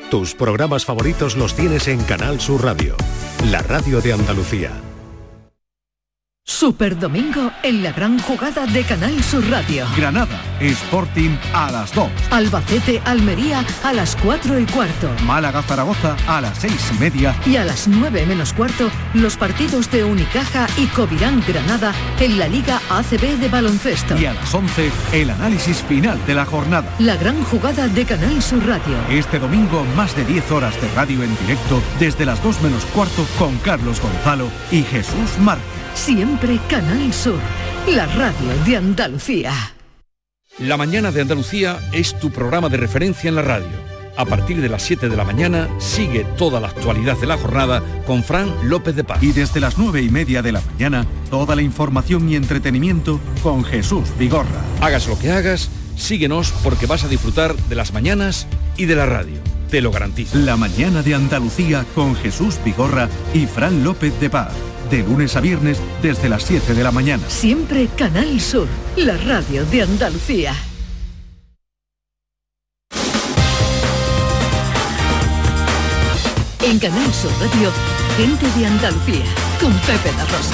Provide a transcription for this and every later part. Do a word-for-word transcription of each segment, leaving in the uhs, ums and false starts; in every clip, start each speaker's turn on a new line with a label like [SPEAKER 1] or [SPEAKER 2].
[SPEAKER 1] Tus programas favoritos los tienes en Canal Sur Radio, la radio de Andalucía.
[SPEAKER 2] Super Domingo en la gran jugada de Canal Sur Radio.
[SPEAKER 3] Granada, Sporting a las dos.
[SPEAKER 2] Albacete, Almería a las cuatro y cuarto.
[SPEAKER 3] Málaga, Zaragoza a las seis y media.
[SPEAKER 2] Y a las nueve menos cuarto, los partidos de Unicaja y Covirán Granada en la Liga A C B de baloncesto.
[SPEAKER 3] Y a las once, el análisis final de la jornada.
[SPEAKER 2] La gran jugada de Canal Sur Radio.
[SPEAKER 3] Este domingo, más de diez horas de radio en directo desde las dos menos cuarto con Carlos Gonzalo y Jesús Márquez.
[SPEAKER 2] Siempre Canal Sur, la radio de Andalucía.
[SPEAKER 4] La Mañana de Andalucía es tu programa de referencia en la radio. A partir de las siete de la mañana sigue toda la actualidad de la jornada con Fran López de Paz.
[SPEAKER 3] Y desde las nueve y media de la mañana, toda la información y entretenimiento con Jesús Vigorra.
[SPEAKER 4] Hagas lo que hagas, síguenos porque vas a disfrutar de las mañanas y de la radio. Te lo garantizo.
[SPEAKER 3] La Mañana de Andalucía con Jesús Vigorra y Fran López de Paz. De lunes a viernes desde las siete de la mañana.
[SPEAKER 2] Siempre Canal Sur, la radio de Andalucía. En Canal Sur Radio, gente de Andalucía, con Pepe da Rosa.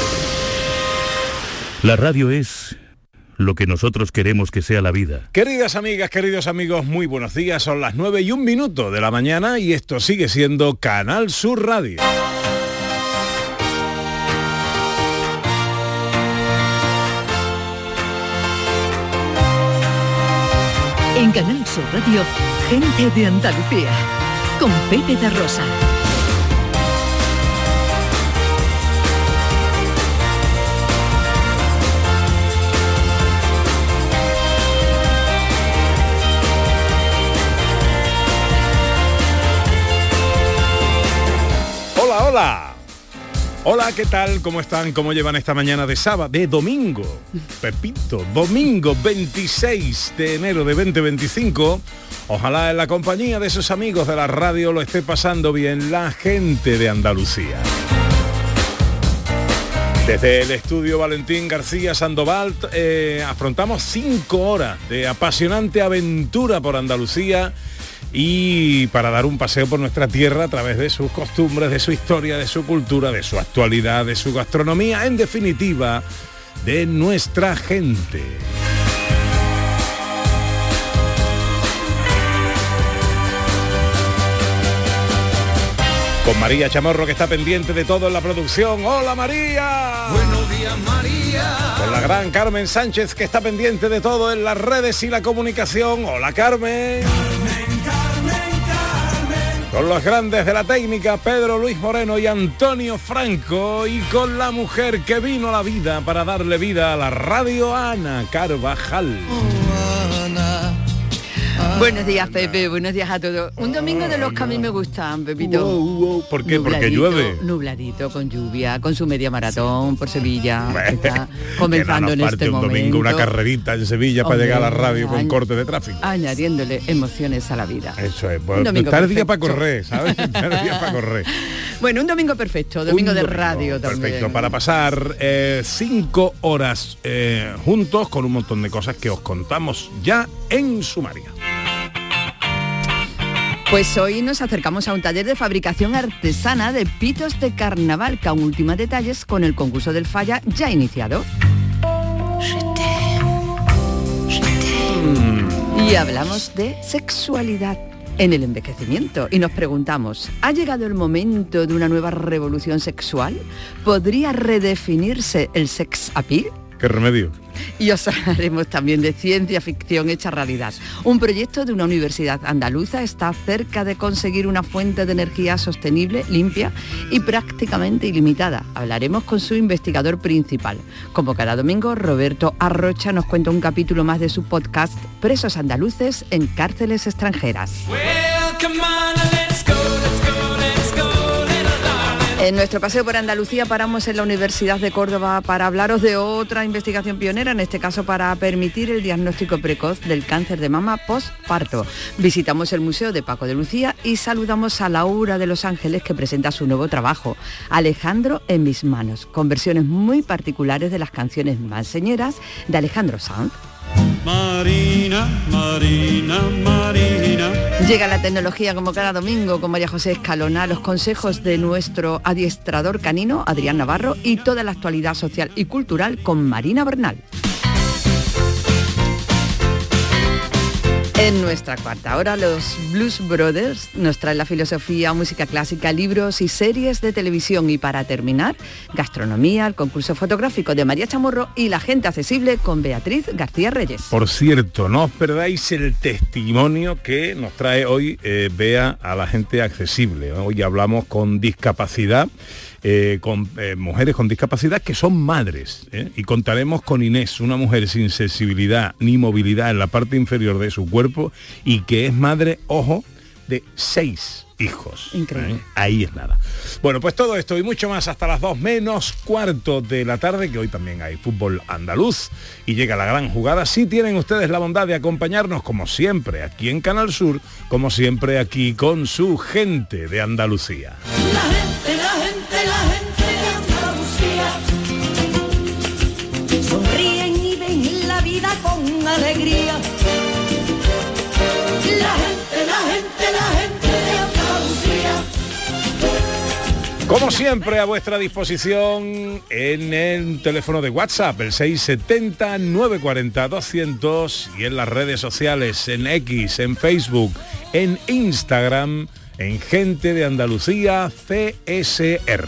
[SPEAKER 5] La radio es lo que nosotros queremos que sea la vida.
[SPEAKER 6] Queridas amigas, queridos amigos, muy buenos días. Son las nueve y un minuto de la mañana y esto sigue siendo Canal Sur Radio.
[SPEAKER 2] En Canal Sur Radio, gente de Andalucía, con Pepe da Rosa.
[SPEAKER 6] Hola, hola. Hola, ¿qué tal? ¿Cómo están? ¿Cómo llevan esta mañana de sábado? De domingo. Pepito, domingo veintiséis de enero de veinte veinticinco. Ojalá en la compañía de sus amigos de la radio lo esté pasando bien la gente de Andalucía. Desde el estudio Valentín García Sandoval eh, afrontamos cinco horas de apasionante aventura por Andalucía y para dar un paseo por nuestra tierra a través de sus costumbres, de su historia, de su cultura, de su actualidad, de su gastronomía, en definitiva, de nuestra gente. Con María Chamorro, que está pendiente de todo en la producción. ¡Hola, María!
[SPEAKER 7] Buenos días, María.
[SPEAKER 6] Con la gran Carmen Sánchez, que está pendiente de todo en las redes y la comunicación. ¡Hola, Carmen!
[SPEAKER 7] Carmen, Carmen, Carmen.
[SPEAKER 6] Con los grandes de la técnica, Pedro Luis Moreno y Antonio Franco. Y con la mujer que vino a la vida para darle vida a la radio, Ana Carvajal.
[SPEAKER 7] Oh, Ana.
[SPEAKER 8] Buenos días, Pepe, buenos días a todos. Un domingo de los que a mí me gustan, Pepito.
[SPEAKER 6] Wow, wow. ¿Por qué? Porque
[SPEAKER 8] Nubladito,
[SPEAKER 6] llueve.
[SPEAKER 8] Nubladito, con lluvia, con su media maratón por Sevilla.
[SPEAKER 6] Bueno,
[SPEAKER 8] está comenzando
[SPEAKER 6] que
[SPEAKER 8] en
[SPEAKER 6] no nos parte
[SPEAKER 8] este
[SPEAKER 6] un
[SPEAKER 8] momento.
[SPEAKER 6] domingo una carrerita en Sevilla para
[SPEAKER 8] Hombre,
[SPEAKER 6] llegar a la radio con
[SPEAKER 8] añ-
[SPEAKER 6] corte de tráfico.
[SPEAKER 8] Añadiéndole emociones a la vida.
[SPEAKER 6] Eso es,
[SPEAKER 8] Un
[SPEAKER 6] pues,
[SPEAKER 8] domingo
[SPEAKER 6] está el día para
[SPEAKER 8] perfecto.
[SPEAKER 6] correr, ¿sabes? Está el día para correr.
[SPEAKER 8] Bueno, un domingo perfecto, domingo
[SPEAKER 6] Un
[SPEAKER 8] de
[SPEAKER 6] domingo
[SPEAKER 8] radio también.
[SPEAKER 6] Perfecto, para pasar eh, cinco horas eh, juntos con un montón de cosas que os contamos ya en sumaria.
[SPEAKER 8] Pues hoy nos acercamos a un taller de fabricación artesana de pitos de carnaval, que aún ultima detalles con el concurso del Falla ya iniciado. Y hablamos de sexualidad en el envejecimiento y nos preguntamos, ¿ha llegado el momento de una nueva revolución sexual? ¿Podría redefinirse el sex appeal?
[SPEAKER 6] ¿Qué remedio?
[SPEAKER 8] Y os hablaremos también de ciencia ficción hecha realidad. Un proyecto de una universidad andaluza está cerca de conseguir una fuente de energía sostenible, limpia y prácticamente ilimitada. Hablaremos con su investigador principal. Como cada domingo, Roberto Arrocha nos cuenta un capítulo más de su podcast Presos andaluces en cárceles extranjeras. En nuestro paseo por Andalucía paramos en la Universidad de Córdoba para hablaros de otra investigación pionera, en este caso para permitir el diagnóstico precoz del cáncer de mama postparto. Visitamos el Museo de Paco de Lucía y saludamos a Laura de Los Ángeles, que presenta su nuevo trabajo, Alejandro en mis manos, con versiones muy particulares de las canciones más señeras de Alejandro Sanz.
[SPEAKER 7] Marina. Marina, Marina, Marina.
[SPEAKER 8] Llega la tecnología como cada domingo con María José Escalona, los consejos de nuestro adiestrador canino, Adrián Navarro, y toda la actualidad social y cultural con Marina Bernal. En nuestra cuarta hora, los Blues Brothers nos traen la filosofía, música clásica, libros y series de televisión. Y para terminar, gastronomía, el concurso fotográfico de María Chamorro y la gente accesible con Beatriz García Reyes.
[SPEAKER 6] Por cierto, no os perdáis el testimonio que nos trae hoy eh, Bea a la gente accesible. Hoy hablamos con discapacidad. Eh, con eh, mujeres con discapacidad que son madres, ¿eh? Y contaremos con Inés, una mujer sin sensibilidad ni movilidad en la parte inferior de su cuerpo y que es madre, ojo, de seis hijos.
[SPEAKER 8] Increíble.
[SPEAKER 6] ¿Eh? Ahí es nada. Bueno, pues todo esto y mucho más hasta las dos menos cuarto de la tarde, que hoy también hay fútbol andaluz y llega la gran jugada. Si tienen ustedes la bondad de acompañarnos como siempre aquí en Canal Sur, como siempre aquí con su gente de Andalucía.
[SPEAKER 7] La gente, la gente, la gente de Andalucía sonríen y ven la vida con alegría. La gente, la gente, la gente de Andalucía.
[SPEAKER 6] Como siempre, a vuestra disposición en el teléfono de WhatsApp, el seis setenta, nueve cuarenta, doscientos, y en las redes sociales, en X, en Facebook, en Instagram, en Gente de Andalucía C S R.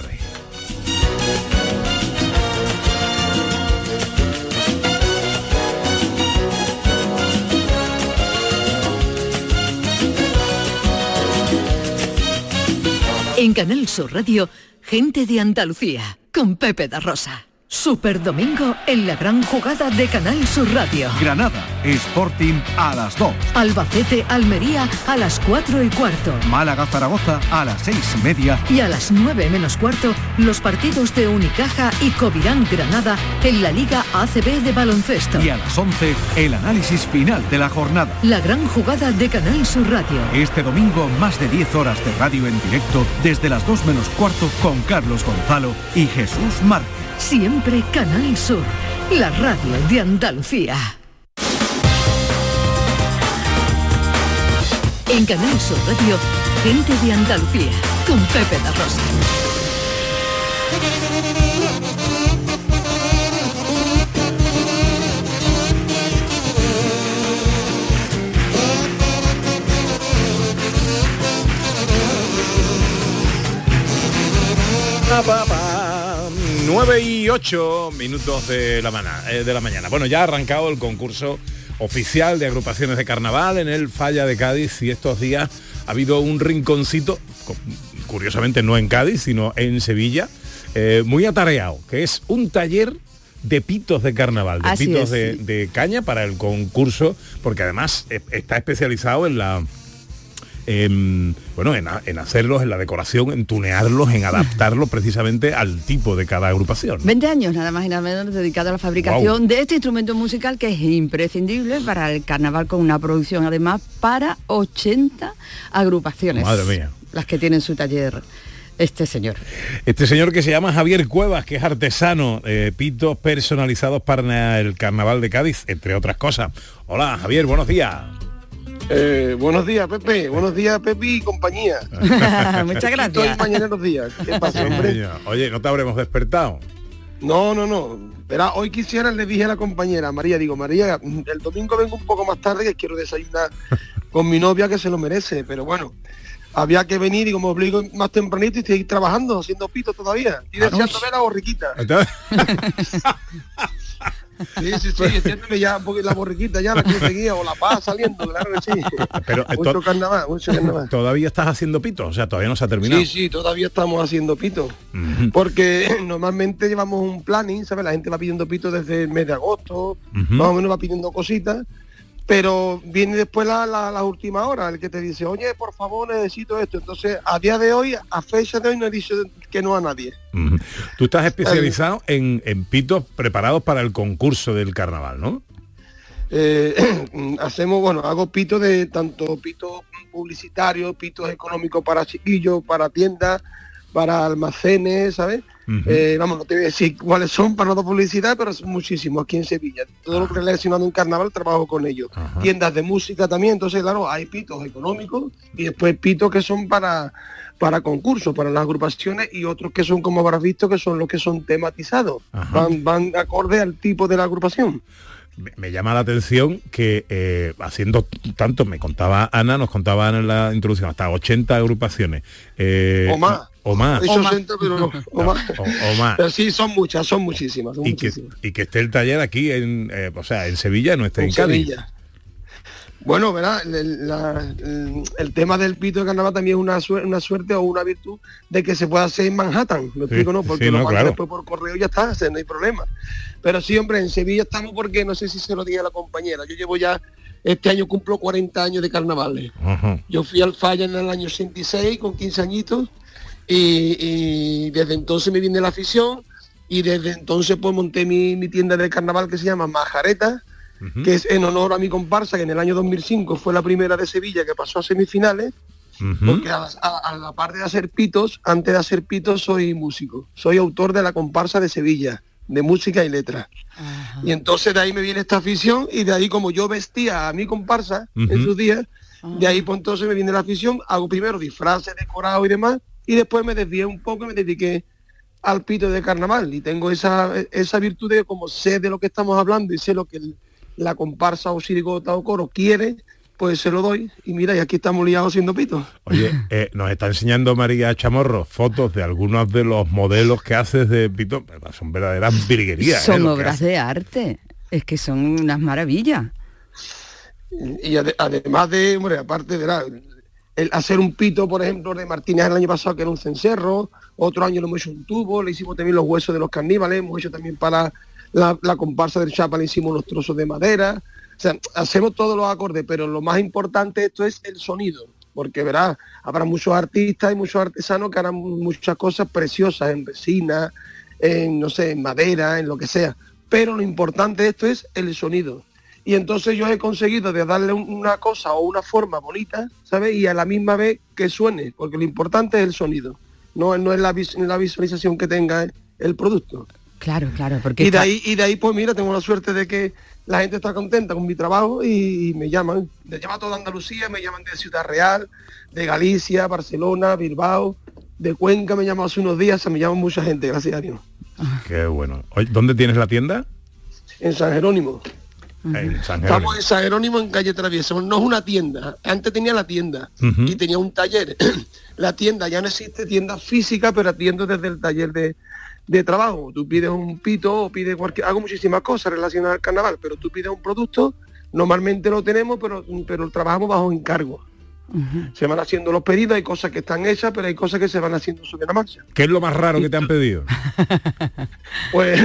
[SPEAKER 2] En Canal Sur Radio, Gente de Andalucía, con Pepe da Rosa. Super domingo en la gran jugada de Canal Sur Radio.
[SPEAKER 3] Granada, Sporting a las dos.
[SPEAKER 2] Albacete, Almería a las cuatro y cuarto.
[SPEAKER 3] Málaga, Zaragoza a las seis y media.
[SPEAKER 2] Y a las nueve menos cuarto, los partidos de Unicaja y Covirán Granada en la Liga A C B de baloncesto.
[SPEAKER 3] Y a las once, el análisis final de la jornada.
[SPEAKER 2] La gran jugada de Canal Sur Radio.
[SPEAKER 3] Este domingo, más de diez horas de radio en directo desde las dos menos cuarto con Carlos Gonzalo y Jesús Márquez.
[SPEAKER 2] Siempre Canal Sur, la radio de Andalucía. En Canal Sur Radio, Gente de Andalucía, con Pepe da Rosa.
[SPEAKER 6] Pa, pa, pa. nueve y ocho minutos de la, mañana, eh, de la mañana. Bueno, ya ha arrancado el concurso oficial de agrupaciones de carnaval en el Falla de Cádiz y estos días ha habido un rinconcito, curiosamente no en Cádiz, sino en Sevilla, eh, muy atareado, que es un taller de pitos de carnaval, de
[SPEAKER 8] Así
[SPEAKER 6] pitos
[SPEAKER 8] es,
[SPEAKER 6] de,
[SPEAKER 8] sí.
[SPEAKER 6] de caña para el concurso, porque además eh, está especializado en la... En, bueno, en, en hacerlos, en la decoración, en tunearlos, en adaptarlos precisamente al tipo de cada agrupación.
[SPEAKER 8] veinte años nada más y nada menos dedicado a la fabricación
[SPEAKER 6] Wow.
[SPEAKER 8] de este instrumento musical que es imprescindible para el carnaval, con una producción además para ochenta agrupaciones.
[SPEAKER 6] Madre mía.
[SPEAKER 8] Las que tienen su taller este señor.
[SPEAKER 6] Este señor que se llama Javier Cuevas, que es artesano, eh, pitos personalizados para el Carnaval de Cádiz, entre otras cosas. Hola, Javier, buenos días.
[SPEAKER 9] Eh, buenos días, Pepe. Buenos días, Pepe y compañía.
[SPEAKER 8] Muchas gracias.
[SPEAKER 9] Estoy mañaneros días. ¿Qué pasa, hombre?
[SPEAKER 6] Oye, ¿no te habremos despertado?
[SPEAKER 9] No, no, no. Verá, hoy quisiera, le dije a la compañera, María, digo, María, el domingo vengo un poco más tarde que quiero desayunar con mi novia que se lo merece, pero bueno, había que venir y como obligo más tempranito y estoy trabajando, haciendo pito todavía. Y deseando ver a borriquita. Sí, sí, sí, entiéndeme ya un poquito la borriquita ya, la que seguía, o la paz saliendo, claro que sí.
[SPEAKER 6] Pero
[SPEAKER 9] mucho
[SPEAKER 6] to-
[SPEAKER 9] carnaval, mucho carnaval.
[SPEAKER 6] ¿Todavía estás haciendo pitos? O sea, todavía no se ha terminado.
[SPEAKER 9] Sí, sí, todavía estamos haciendo pito.
[SPEAKER 6] Uh-huh.
[SPEAKER 9] Porque normalmente llevamos un planning, ¿sabes? La gente va pidiendo pito desde el mes de agosto,
[SPEAKER 6] Uh-huh.
[SPEAKER 9] más o menos va pidiendo cositas, pero viene después la, la, la última hora, el que te dice, oye, por favor, necesito esto. Entonces, a día de hoy, a fecha de hoy, no he dicho que no a nadie.
[SPEAKER 6] Uh-huh. Tú estás especializado en, en pitos preparados para el concurso del carnaval, ¿no?
[SPEAKER 9] Eh, hacemos, bueno, hago pitos de tanto pitos publicitarios, pitos económicos para chiquillos, para tiendas, para almacenes, ¿sabes? Uh-huh. Eh, vamos, no te voy a decir cuáles son para no dar publicidad, pero son muchísimos aquí en Sevilla. Todo uh-huh. lo que relacionado en carnaval trabajo con ellos. Uh-huh. Tiendas de música también, entonces claro, hay pitos económicos y después pitos que son para para concursos, para las agrupaciones, y otros que son, como habrás visto, que son los que son tematizados. Uh-huh. Van, van acorde al tipo de la agrupación.
[SPEAKER 6] Me, me llama la atención que eh, haciendo tanto, me contaba Ana, nos contaba Ana en la introducción, hasta ochenta agrupaciones. Eh,
[SPEAKER 9] o más.
[SPEAKER 6] O más.
[SPEAKER 9] O más. ochenta, pero no, o, más.
[SPEAKER 6] O, o más.
[SPEAKER 9] Pero sí, son muchas, son muchísimas. Son
[SPEAKER 6] y,
[SPEAKER 9] muchísimas.
[SPEAKER 6] Que, y que esté el taller aquí, en, eh, o sea, en Sevilla, no esté en, en Cádiz. Sevilla.
[SPEAKER 9] Bueno, ¿verdad? El, la, el, el tema del pito de carnaval también es una, suerte, una suerte o una virtud de que se pueda hacer en Manhattan, ¿me explico? Sí, ¿no? Porque sí, lo no, claro. Después por correo ya está, no hay problema. Pero sí, hombre, en Sevilla estamos porque, no sé si se lo dije a la compañera, yo llevo ya, este año cumplo cuarenta años de carnavales. Uh-huh. Yo fui al Falla en el año ochenta y seis, con quince añitos, y, y desde entonces me vine la afición, y desde entonces pues monté mi, mi tienda de carnaval que se llama Majareta, Uh-huh. que es en honor a mi comparsa, que en el año dos mil cinco fue la primera de Sevilla que pasó a semifinales, uh-huh. porque a, a, a la parte de hacer pitos, antes de hacer pitos soy músico, soy autor de la comparsa de Sevilla, de música y letra. Uh-huh. Y entonces de ahí me viene esta afición, y de ahí como yo vestía a mi comparsa uh-huh. en sus días, uh-huh. de ahí pues entonces me viene la afición, hago primero disfraces, decorados y demás, y después me desvié un poco y me dediqué al pito de carnaval, y tengo esa, esa virtud de como sé de lo que estamos hablando y sé lo que el, la comparsa o chirigota o coro quiere, pues se lo doy, y mira, y aquí estamos liados haciendo pitos.
[SPEAKER 6] Oye, eh, nos está enseñando María Chamorro fotos de algunos de los modelos que haces de pito, son verdaderas virguerías.
[SPEAKER 8] Son
[SPEAKER 6] eh,
[SPEAKER 8] obras de arte, es que son unas maravillas.
[SPEAKER 9] Y ade- además de, hombre, aparte de la, el hacer un pito, por ejemplo, de Martínez el año pasado, que era un cencerro, otro año lo hemos hecho un tubo, le hicimos también los huesos de los caníbales, hemos hecho también para La, la comparsa del Chapa, le hicimos los trozos de madera, o sea, hacemos todos los acordes, pero lo más importante de esto es el sonido, porque verás, habrá muchos artistas y muchos artesanos que harán muchas cosas preciosas en resina, en, no sé, en madera, en lo que sea, pero lo importante de esto es el sonido. Y entonces yo he conseguido de darle una cosa o una forma bonita, ¿sabes? Y a la misma vez que suene, porque lo importante es el sonido, no, no es la, vis- la visualización que tenga el, el producto.
[SPEAKER 8] Claro, claro, porque...
[SPEAKER 9] Y de,
[SPEAKER 8] está...
[SPEAKER 9] ahí, y de ahí, pues mira, tengo la suerte de que la gente está contenta con mi trabajo y, y me llaman. Me llama toda Andalucía, me llaman de Ciudad Real, de Galicia, Barcelona, Bilbao, de Cuenca, me llaman hace unos días, me llaman mucha gente, gracias a Dios.
[SPEAKER 6] Qué bueno. Oye, ¿dónde tienes la tienda?
[SPEAKER 9] En San Jerónimo.
[SPEAKER 6] Uh-huh. En San Jerónimo.
[SPEAKER 9] Estamos en San Jerónimo, en calle Traviesa. No es una tienda, antes tenía la tienda uh-huh. y tenía un taller. La tienda ya no existe, tienda física, pero atiendo desde el taller de... de trabajo. Tú pides un pito o pides cualquier, hago muchísimas cosas relacionadas al carnaval, pero tú pides un producto, normalmente lo tenemos, pero pero trabajamos bajo encargo. Uh-huh. Se van haciendo los pedidos, hay cosas que están hechas, pero hay cosas que se van haciendo sobre la marcha.
[SPEAKER 6] ¿Qué es lo más raro que te han pedido?
[SPEAKER 9] Pues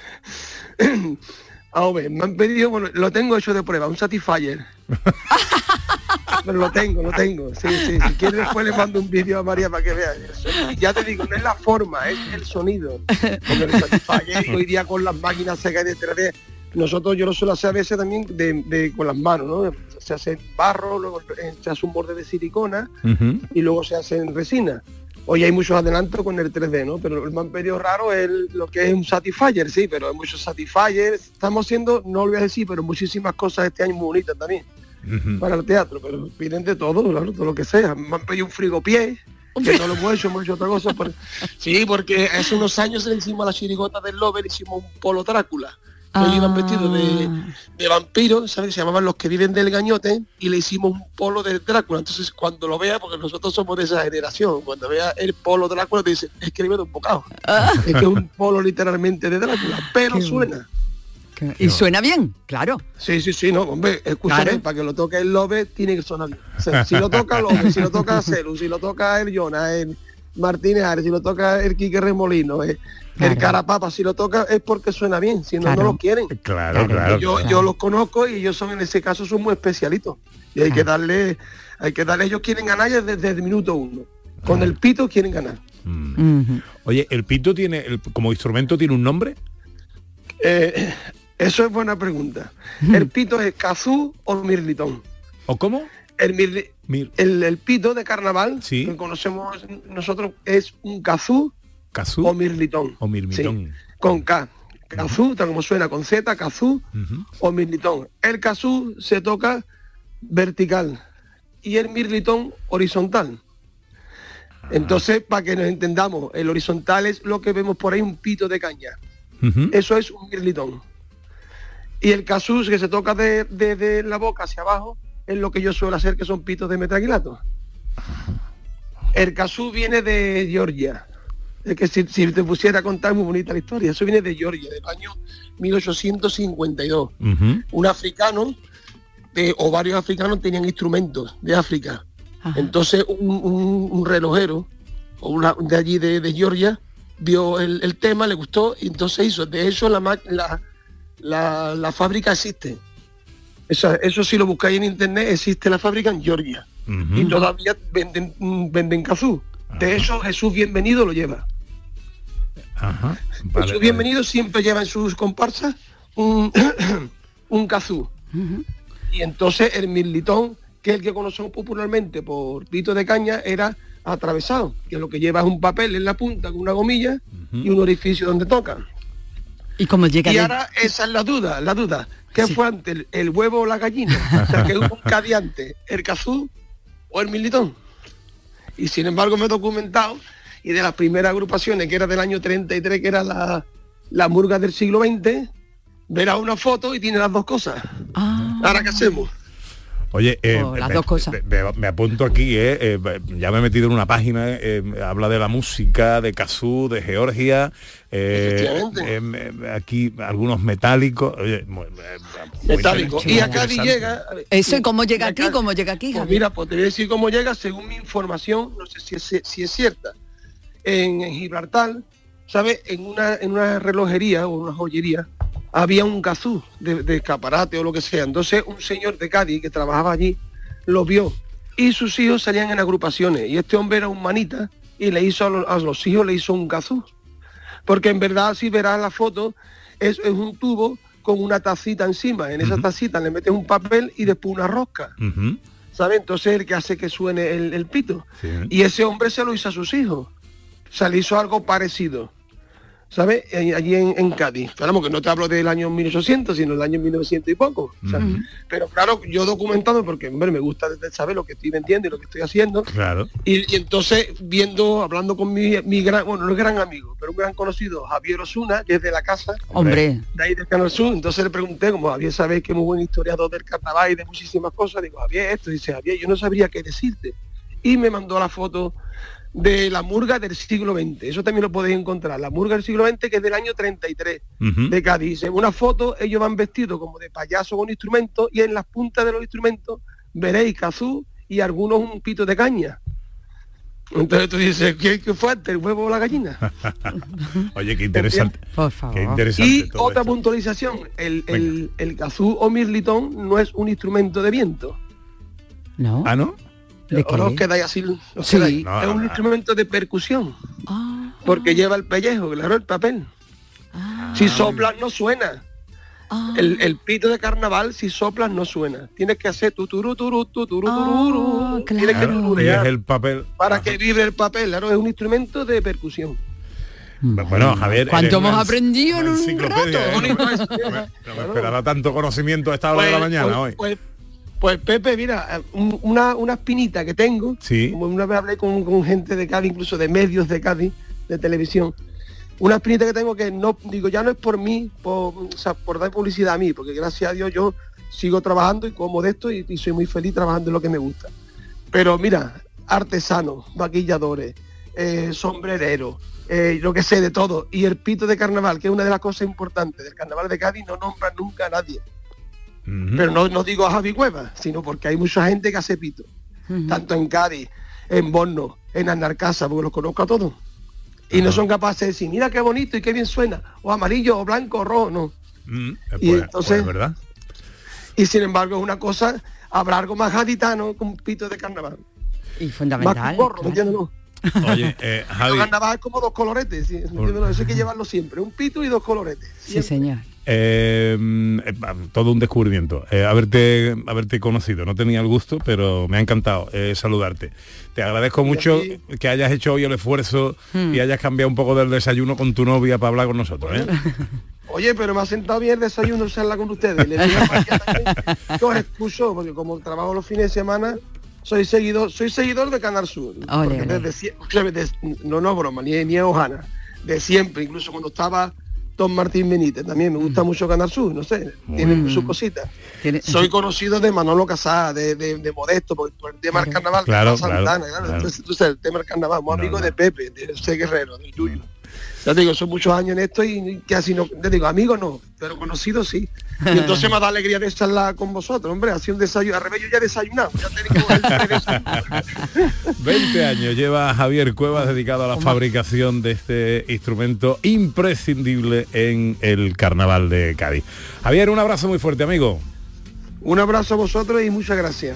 [SPEAKER 9] a ver, me han pedido, bueno, lo tengo hecho de prueba, un Satisfyer. Pero lo tengo, lo tengo. Sí, sí, si quieres después le mando un vídeo a María para que vea. Ya te digo, no es la forma, es el sonido. Porque el Satisfyer hoy día con las máquinas se cae de tres D. Nosotros, yo lo suelo hacer a veces también de, de, con las manos, ¿no? Se hace en barro, luego se hace un borde de silicona uh-huh. y luego se hace en resina. Hoy hay muchos adelantos con el tres D, ¿no? Pero el más pedido raro es el, lo que es un Satisfyer, sí, pero hay muchos Satisfyers. Estamos haciendo, no lo voy a decir, pero muchísimas cosas este año muy bonitas también. Uh-huh. Para el teatro, pero piden de todo, claro, todo lo que sea. Me han pedido un frigopié, que no lo hemos hecho, hemos hecho otra cosa. Por... Sí, porque hace unos años le hicimos a la chirigota del Lover, hicimos un polo Drácula. Ah. Ellos iban vestidos de, de vampiros, ¿sabes? Se llamaban Los que viven del gañote, y le hicimos un polo de Drácula. Entonces, cuando lo vea, porque nosotros somos de esa generación, cuando vea el polo Drácula te dice, es que le veo un bocado. Ah. Es que es un polo literalmente de Drácula, pero Qué suena. Bueno.
[SPEAKER 8] Y suena bien, claro.
[SPEAKER 9] Sí, sí, sí, no, hombre, escúchame, claro. Para que lo toque el Lobe tiene que sonar bien. O sea, si lo toca Lobe, si lo toca Celu, si lo toca el Jonas, el Martínez Ares, si lo toca el Quique Remolino, el, claro. el Carapapa, si lo toca es porque suena bien, si no, claro. no lo quieren.
[SPEAKER 6] Claro, claro.
[SPEAKER 9] Yo,
[SPEAKER 6] claro.
[SPEAKER 9] yo los conozco y ellos son, en ese caso, son muy especialitos. Y hay claro. que darle, hay que darle, ellos quieren ganar desde, desde el minuto uno. Con uh-huh. el pito quieren ganar.
[SPEAKER 6] Mm. Uh-huh. Oye, ¿el pito tiene, el, como instrumento tiene un nombre?
[SPEAKER 9] Eh... Eso es buena pregunta. Mm. ¿El pito es kazoo o mirlitón?
[SPEAKER 6] ¿O cómo?
[SPEAKER 9] El, mirli, Mir. el, el pito de carnaval, ¿sí? Que conocemos nosotros, es un kazoo
[SPEAKER 6] ¿Cazú?
[SPEAKER 9] O mirlitón.
[SPEAKER 6] O mirmitón.
[SPEAKER 9] Sí, con K. Cazú, tal como suena, con Z, cazú uh-huh. o mirlitón. El cazú se toca vertical y el mirlitón horizontal. Ah. Entonces, para que nos entendamos, el horizontal es lo que vemos por ahí, un pito de caña. Uh-huh. Eso es un mirlitón. Y el cazú, que se toca desde de, de la boca hacia abajo, es lo que yo suelo hacer, que son pitos de metraquilato. El cazú viene de Georgia. Es que si, si te pusiera a contar, muy bonita la historia. Eso viene de Georgia, del año mil ochocientos cincuenta y dos. Uh-huh. Un africano, de, o varios africanos tenían instrumentos de África. Ajá. Entonces un, un, un relojero o una, de allí de, de Georgia vio el, el tema, le gustó y entonces hizo. De hecho la, la, la, la fábrica existe. Eso, eso si lo buscáis en internet, existe la fábrica en Georgia. Uh-huh. Y todavía venden, venden cazú. De hecho, Jesús Bienvenido lo lleva. Ajá, vale, Jesús Bienvenido vale. Siempre lleva en sus comparsas un, un cazú. Uh-huh. Y entonces el mirlitón, que es el que conocemos popularmente por pito de caña, era atravesado, que lo que lleva es un papel en la punta con una gomilla uh-huh. y un orificio donde toca.
[SPEAKER 8] ¿Y cómo llega?
[SPEAKER 9] Y
[SPEAKER 8] de...
[SPEAKER 9] ahora esa es la duda, la duda. ¿Qué sí. fue antes, el, el huevo o la gallina? O sea, que hubo un cadiante, el cazú o el mirlitón. Y sin embargo me he documentado, y de las primeras agrupaciones, que era del año treinta y tres, que era la, la murga del siglo veinte, verás una foto y tiene las dos cosas. Ah. ¿Ahora qué hacemos?
[SPEAKER 6] Oye, eh,
[SPEAKER 8] oh, las
[SPEAKER 6] me,
[SPEAKER 8] dos cosas.
[SPEAKER 6] Me, me, me apunto aquí, eh, eh, ya me he metido en una página, eh, habla de la música, de Cazú, de Georgia, eh, eh, aquí algunos metálicos. Oye, muy,
[SPEAKER 9] metálicos. Y acá llega...
[SPEAKER 8] Eso, ¿y cómo llega aquí? ¿Cómo llega aquí,
[SPEAKER 9] pues mira, pues te voy a decir cómo llega, según mi información, no sé si es, si es cierta. En, en Gibraltar, ¿sabes? En una, en una relojería o una joyería, había un cazú de, de escaparate o lo que sea. Entonces un señor de Cádiz que trabajaba allí lo vio y sus hijos salían en agrupaciones y este hombre era un manita y le hizo a, lo, a los hijos le hizo un cazú, porque en verdad si verás la foto es, es un tubo con una tacita encima. En esa uh-huh. tacita le metes un papel y después una rosca, uh-huh. ¿sabes? Entonces el que hace que suene el, el pito. Sí. Y ese hombre se lo hizo a sus hijos, se le hizo algo parecido, ¿sabes? Allí en, en Cádiz. Esperamos que no te hablo del año mil ochocientos, sino del año mil novecientos y poco. O sea, uh-huh. Pero claro, yo documentado porque, hombre, me gusta saber lo que estoy vendiendo y lo que estoy haciendo.
[SPEAKER 6] Claro.
[SPEAKER 9] Y, y entonces, viendo, hablando con mi, mi gran, bueno, no es gran amigo, pero un gran conocido, Javier Osuna, que es de la casa.
[SPEAKER 8] Hombre.
[SPEAKER 9] De ahí del Canal Sur. Entonces le pregunté, como Javier sabéis que es muy buen historiador del carnaval y de muchísimas cosas, digo, Javier, esto, dice, Javier, yo no sabría qué decirte. Y me mandó la foto de la murga del siglo veinte, eso también lo podéis encontrar, la murga del siglo veinte, que es del año treinta y tres, uh-huh. de Cádiz. En una foto ellos van vestidos como de payaso con instrumentos y en las puntas de los instrumentos veréis cazú y algunos un pito de caña. Entonces tú dices, ¿qué, qué fue antes, el huevo o la gallina?
[SPEAKER 6] Oye, qué interesante.
[SPEAKER 8] Por favor.
[SPEAKER 6] Qué interesante.
[SPEAKER 9] Y
[SPEAKER 6] todo
[SPEAKER 9] otra
[SPEAKER 6] esto.
[SPEAKER 9] puntualización, el, el, el cazú o mirlitón no es un instrumento de viento.
[SPEAKER 8] ¿No?
[SPEAKER 6] ¿Ah, no?
[SPEAKER 9] ¿O os quedáis así? ¿Os
[SPEAKER 8] sí.
[SPEAKER 9] quedáis?
[SPEAKER 6] No,
[SPEAKER 9] es un
[SPEAKER 6] no,
[SPEAKER 9] instrumento de percusión,
[SPEAKER 8] ah,
[SPEAKER 9] porque lleva el pellejo, claro, el papel. Ah, si soplas no suena. Ah, el, el pito de carnaval, si soplas no suena. Tienes que hacer tu turu turu tu turu turu.
[SPEAKER 8] Ah, claro.
[SPEAKER 9] Tienes que tururear.
[SPEAKER 6] Y es el papel.
[SPEAKER 9] Para
[SPEAKER 6] Ajá.
[SPEAKER 9] que vibre el papel, claro, es un instrumento de percusión.
[SPEAKER 6] Bueno, Javier,
[SPEAKER 8] ¿cuánto hemos aprendido en un
[SPEAKER 6] enciclopedia,
[SPEAKER 8] rato?
[SPEAKER 6] ¿eh? No, me, no me- no me esperaba tanto conocimiento a esta hora
[SPEAKER 9] Pues,
[SPEAKER 6] de la mañana
[SPEAKER 9] pues,
[SPEAKER 6] hoy.
[SPEAKER 9] Pues, pues Pepe, mira, un- una, una espinita que tengo,
[SPEAKER 6] Sí.
[SPEAKER 9] como una vez hablé con, con gente de Cádiz, incluso de medios de Cádiz, de televisión, una espinita que tengo que no, digo, ya no es por mí, por, o sea, por dar publicidad a mí, porque gracias a Dios yo sigo trabajando y como de esto y, y soy muy feliz trabajando en lo que me gusta. Pero mira, artesanos, maquilladores, eh, sombrereros, eh, lo que sé, de todo, y el pito de carnaval, que es una de las cosas importantes del carnaval de Cádiz, no nombran nunca a nadie. Uh-huh. Pero no, no digo a Javi Cuevas, sino porque hay mucha gente que hace pito, uh-huh. tanto en Cádiz, en Borno, en Anarcasa, porque los conozco a todos. Y uh-huh. no son capaces de decir, mira qué bonito y qué bien suena, o amarillo, o blanco, o rojo, no.
[SPEAKER 6] Uh-huh.
[SPEAKER 9] Y
[SPEAKER 6] pues,
[SPEAKER 9] entonces,
[SPEAKER 6] pues, ¿verdad?
[SPEAKER 9] Y sin embargo es una cosa, habrá algo más gaditano con un pito de carnaval.
[SPEAKER 8] Y fundamental.
[SPEAKER 9] Más que un gorro,
[SPEAKER 8] claro.
[SPEAKER 9] ¿me entiendes? No?
[SPEAKER 6] Oye, eh,
[SPEAKER 9] El
[SPEAKER 6] Javi,
[SPEAKER 9] carnaval es como dos coloretes, ¿sí? ¿Me entiendes? No, eso hay que llevarlo siempre, un pito y dos coloretes.
[SPEAKER 8] Sí,
[SPEAKER 9] siempre.
[SPEAKER 8] señor.
[SPEAKER 6] Eh, eh, todo un descubrimiento, eh, haberte, haberte conocido. No tenía el gusto, pero me ha encantado eh, saludarte. Te agradezco mucho que hayas hecho hoy el esfuerzo hmm. y hayas cambiado un poco del desayuno con tu novia para hablar con nosotros, ¿eh?
[SPEAKER 9] Oye, pero me ha sentado bien el desayuno charla con ustedes. Les digo que os escucho, porque como trabajo los fines de semana, soy seguidor, soy seguidor de Canal Sur.
[SPEAKER 8] Ole,
[SPEAKER 9] porque
[SPEAKER 8] ole.
[SPEAKER 9] Desde, desde, no, no broma, ni, ni es hojana. De siempre, incluso cuando estaba Don Martín Benítez, también me gusta mm. mucho Canal Sur, no sé, tiene mm. sus cositas. ¿Tiene? Soy conocido de Manolo Casá, de, de, de Modesto, por, por el tema del carnaval,
[SPEAKER 6] claro,
[SPEAKER 9] de Santana,
[SPEAKER 6] claro,
[SPEAKER 9] claro.
[SPEAKER 6] claro.
[SPEAKER 9] Entonces, tú sabes, el tema del carnaval, muy no, amigo no. de Pepe, de José Guerrero, del Yuyo. Mm. Ya te digo, son muchos años en esto y casi no, te digo, amigos no, pero conocidos sí. Y entonces me da alegría de charlar con vosotros, hombre, ha sido un desayuno, al revés yo ya he desayunado, ya tengo el desayuno.
[SPEAKER 6] veinte años lleva Javier Cuevas dedicado a la fabricación de este instrumento imprescindible en el Carnaval de Cádiz. Javier, un abrazo muy fuerte, amigo.
[SPEAKER 9] Un abrazo a vosotros y muchas gracias.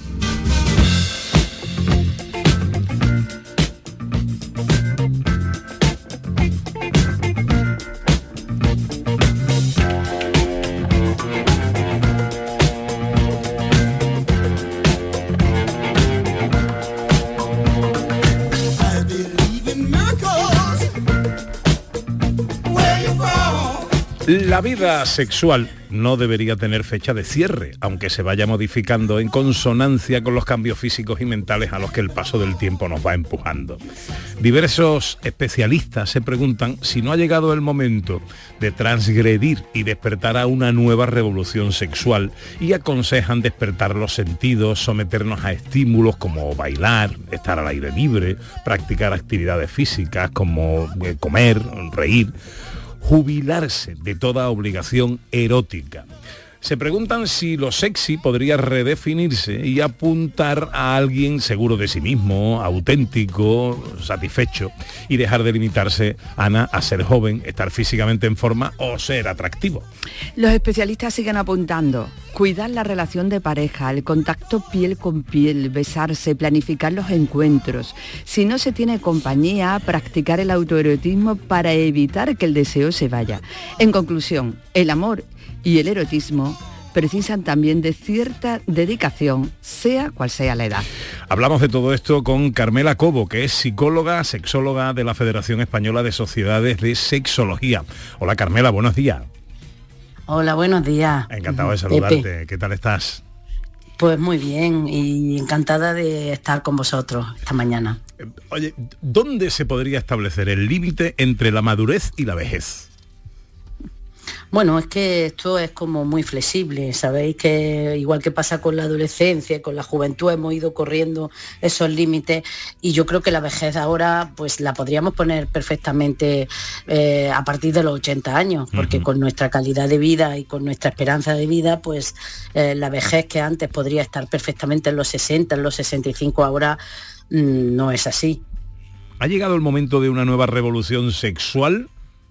[SPEAKER 6] La vida sexual no debería tener fecha de cierre, aunque se vaya modificando en consonancia con los cambios físicos y mentales a los que el paso del tiempo nos va empujando. Diversos especialistas se preguntan si no ha llegado el momento de transgredir y despertar a una nueva revolución sexual y aconsejan despertar los sentidos, someternos a estímulos como bailar, estar al aire libre, practicar actividades físicas como comer, reír, jubilarse de toda obligación erótica. Se preguntan si lo sexy podría redefinirse y apuntar a alguien seguro de sí mismo, auténtico, satisfecho, y dejar de limitarse, Ana, a ser joven, estar físicamente en forma o ser atractivo.
[SPEAKER 8] Los especialistas siguen apuntando: cuidar la relación de pareja, el contacto piel con piel, besarse, planificar los encuentros. Si no se tiene compañía, practicar el autoerotismo para evitar que el deseo se vaya. En conclusión, el amor y el erotismo precisan también de cierta dedicación, sea cual sea la edad.
[SPEAKER 6] Hablamos de todo esto con Carmela Cobo, que es psicóloga, sexóloga de la Federación Española de Sociedades de Sexología. Hola Carmela, buenos días.
[SPEAKER 10] Hola, buenos días.
[SPEAKER 6] Encantado de saludarte.
[SPEAKER 10] Pepe.
[SPEAKER 6] ¿Qué tal estás?
[SPEAKER 10] Pues muy bien y encantada de estar con vosotros esta mañana.
[SPEAKER 6] Oye, ¿dónde se podría establecer el límite entre la madurez y la vejez?
[SPEAKER 10] Bueno, es que esto es como muy flexible, sabéis que igual que pasa con la adolescencia, con la juventud hemos ido corriendo esos límites y yo creo que la vejez ahora pues la podríamos poner perfectamente eh, a partir de los ochenta años, porque uh-huh. con nuestra calidad de vida y con nuestra esperanza de vida, pues eh, la vejez que antes podría estar perfectamente en los sesenta, en los sesenta y cinco, ahora mmm, no es así.
[SPEAKER 6] ¿Ha llegado el momento de una nueva revolución sexual?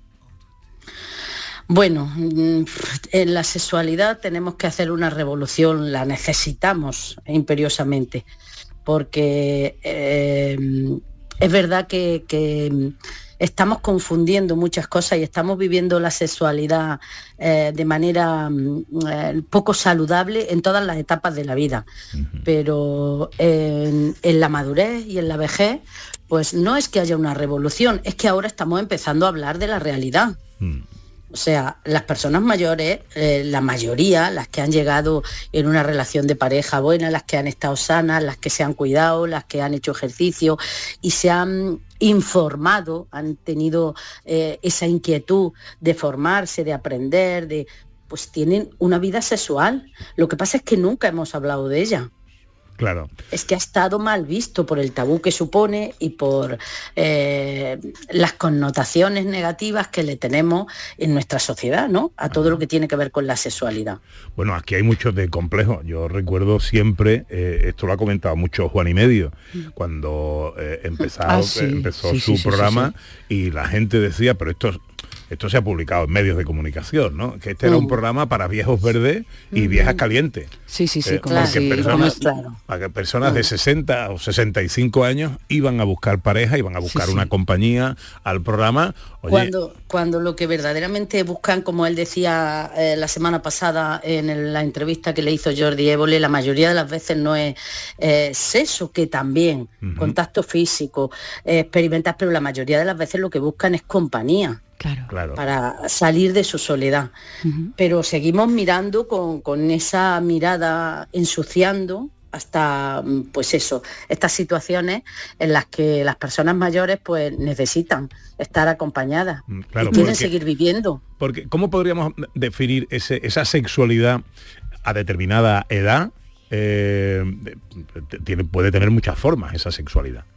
[SPEAKER 10] Bueno, en la sexualidad tenemos que hacer una revolución, la necesitamos imperiosamente, porque eh, es verdad que, que estamos confundiendo muchas cosas y estamos viviendo la sexualidad eh, de manera eh, poco saludable en todas las etapas de la vida. Uh-huh. Pero en, en la madurez y en la vejez, pues no es que haya una revolución, es que ahora estamos empezando a hablar de la realidad. Uh-huh. O sea, las personas mayores, eh, la mayoría, las que han llegado en una relación de pareja buena, las que han estado sanas, las que se han cuidado, las que han hecho ejercicio y se han informado, han tenido eh, esa inquietud de formarse, de aprender, de, pues tienen una vida sexual. Lo que pasa es que nunca hemos hablado de ella.
[SPEAKER 6] Claro.
[SPEAKER 10] Es que ha estado mal visto por el tabú que supone y por eh, las connotaciones negativas que le tenemos en nuestra sociedad, ¿no? A todo lo que tiene que ver con la sexualidad.
[SPEAKER 6] Bueno, aquí hay mucho de complejo. Yo recuerdo siempre, eh, esto lo ha comentado mucho Juan y Medio, cuando eh, empezado, ah, sí. empezó sí, su sí, programa sí, sí, sí. y la gente decía, pero esto esto se ha publicado en medios de comunicación, ¿no? Que este era un programa para viejos verdes y viejas calientes.
[SPEAKER 8] Sí, sí, sí.
[SPEAKER 6] Eh,
[SPEAKER 8] Claro,
[SPEAKER 6] porque
[SPEAKER 8] sí,
[SPEAKER 6] personas,
[SPEAKER 8] claro.
[SPEAKER 6] para que personas de sesenta o sesenta y cinco años iban a buscar pareja, iban a buscar
[SPEAKER 10] Sí, sí.
[SPEAKER 6] una compañía al programa. Oye,
[SPEAKER 10] Cuando, cuando lo que verdaderamente buscan, como él decía eh, la semana pasada en el- la entrevista que le hizo Jordi Évole, la mayoría de las veces no es eh, sexo, que también,
[SPEAKER 8] Ujú.
[SPEAKER 10] contacto físico, eh, experimentar, pero la mayoría de las veces lo que buscan es compañía.
[SPEAKER 8] Claro.
[SPEAKER 10] Para salir de su soledad. Pero seguimos mirando con, con esa mirada ensuciando hasta, mm, pues eso, estas situaciones en las que las personas mayores pues necesitan estar acompañadas
[SPEAKER 6] claro,
[SPEAKER 10] y quieren
[SPEAKER 6] porque-
[SPEAKER 10] seguir viviendo.
[SPEAKER 6] Porque, ¿cómo podríamos definir ese- esa sexualidad a determinada edad? Eh, de- tiene, puede tener muchas formas esa sexualidad.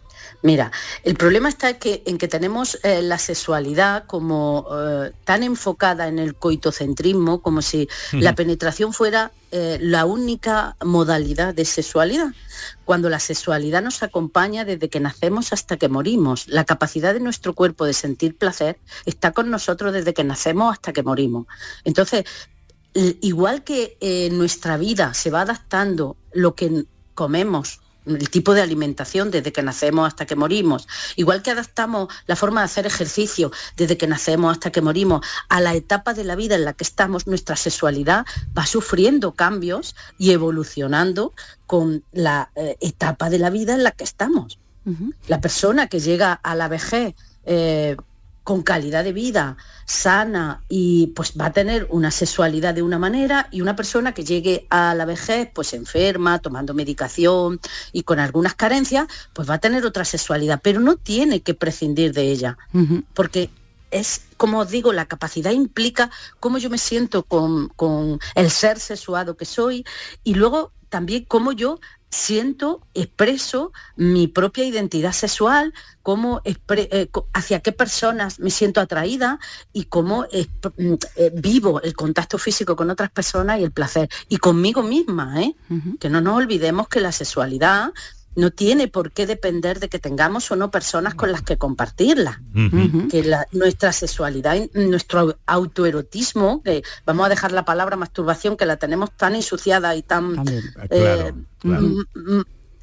[SPEAKER 10] Mira, el problema está que, en que tenemos eh, la sexualidad como eh, tan enfocada en el coitocentrismo, como si
[SPEAKER 11] Ujú.
[SPEAKER 10] la penetración fuera eh, la única modalidad de sexualidad, cuando la sexualidad nos acompaña desde que nacemos hasta que morimos. La capacidad de nuestro cuerpo de sentir placer está con nosotros desde que nacemos hasta que morimos. Entonces, i- igual que eh, nuestra vida se va adaptando lo que comemos, el tipo de alimentación desde que nacemos hasta que morimos, igual que adaptamos la forma de hacer ejercicio desde que nacemos hasta que morimos a la etapa de la vida en la que estamos, nuestra sexualidad va sufriendo cambios y evolucionando con la eh, etapa de la vida en la que estamos. La persona que llega a la vejez eh, con calidad de vida, sana, y pues va a tener una sexualidad de una manera, y una persona que llegue a la vejez pues enferma, tomando medicación y con algunas carencias, pues va a tener otra sexualidad, pero no tiene que prescindir de ella, porque es, como os digo, la capacidad implica cómo yo me siento con, con el ser sexuado que soy, y luego también cómo yo siento, expreso mi propia identidad sexual, cómo expre- eh, co- hacia qué personas me siento atraída y cómo exp- mm, eh, vivo el contacto físico con otras personas y el placer. Y conmigo misma, ¿eh? Que no nos olvidemos que la sexualidad no tiene por qué depender de que tengamos o no personas con las que compartirla. Que la- nuestra sexualidad, nuestro autoerotismo, que vamos a dejar la palabra masturbación, que la tenemos tan ensuciada y tan... eh,
[SPEAKER 6] Claro, claro.
[SPEAKER 10] mm, mm,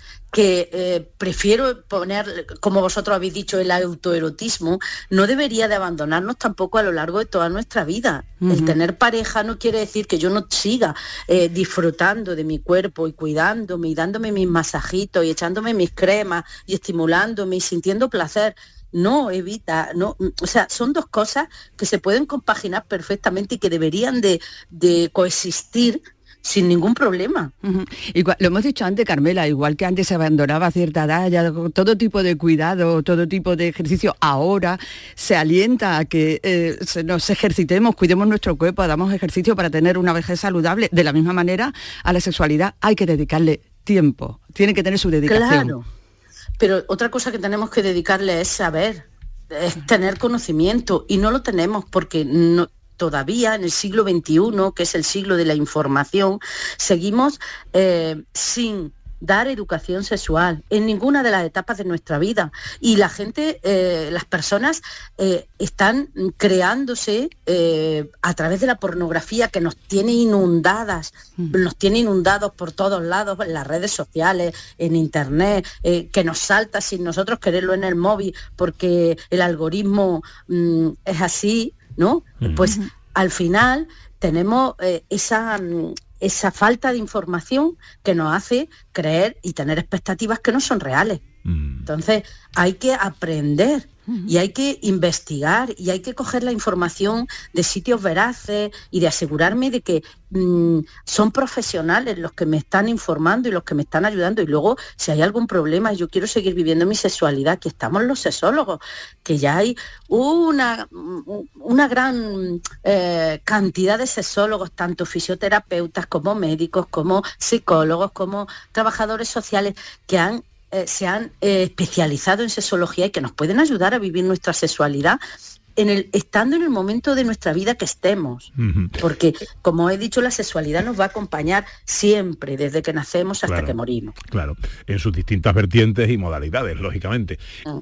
[SPEAKER 10] que eh, prefiero poner, como vosotros habéis dicho, el autoerotismo, no debería de abandonarnos tampoco a lo largo de toda nuestra vida. El
[SPEAKER 11] Ujú.
[SPEAKER 10] tener pareja no quiere decir que yo no siga eh, disfrutando de mi cuerpo y cuidándome y dándome mis masajitos y echándome mis cremas y estimulándome y sintiendo placer. No, evita, no, o sea, son dos cosas que se pueden compaginar perfectamente y que deberían de, de coexistir sin ningún problema.
[SPEAKER 8] Ujú. Igual, lo hemos dicho antes, Carmela, igual que antes se abandonaba a cierta edad, ya todo tipo de cuidado, todo tipo de ejercicio, ahora se alienta a que eh, se- nos ejercitemos, cuidemos nuestro cuerpo, hagamos ejercicio para tener una vejez saludable. De la misma manera, a la sexualidad hay que dedicarle tiempo, tiene que tener su dedicación.
[SPEAKER 10] Claro, pero otra cosa que tenemos que dedicarle es saber, es tener conocimiento, y no lo tenemos porque no, todavía en el siglo veintiuno, que es el siglo de la información, seguimos eh, sin dar educación sexual en ninguna de las etapas de nuestra vida, y la gente, eh, las personas eh, están creándose eh, a través de la pornografía, que nos tiene inundadas, nos tiene inundados por todos lados, en las redes sociales, en internet, eh, que nos salta sin nosotros quererlo en el móvil porque el algoritmo mm, es así, ¿no? Pues al final tenemos eh, esa, mm, esa falta de información que nos hace creer y tener expectativas que no son reales. Entonces hay que aprender y hay que investigar y hay que coger la información de sitios veraces y de asegurarme de que mm, son profesionales los que me están informando y los que me están ayudando. Y luego, si hay algún problema y yo quiero seguir viviendo mi sexualidad, aquí estamos los sexólogos, que ya hay una, una gran eh, cantidad de sexólogos, tanto fisioterapeutas como médicos, como psicólogos, como trabajadores sociales, que han Eh, se han eh, especializado en sexología y que nos pueden ayudar a vivir nuestra sexualidad en el, estando en el momento de nuestra vida que estemos. Uh-huh. Porque, como he dicho, la sexualidad nos va a acompañar siempre, desde que nacemos hasta
[SPEAKER 6] claro,
[SPEAKER 10] que morimos.
[SPEAKER 6] Claro, en sus distintas vertientes y modalidades, lógicamente. Uh.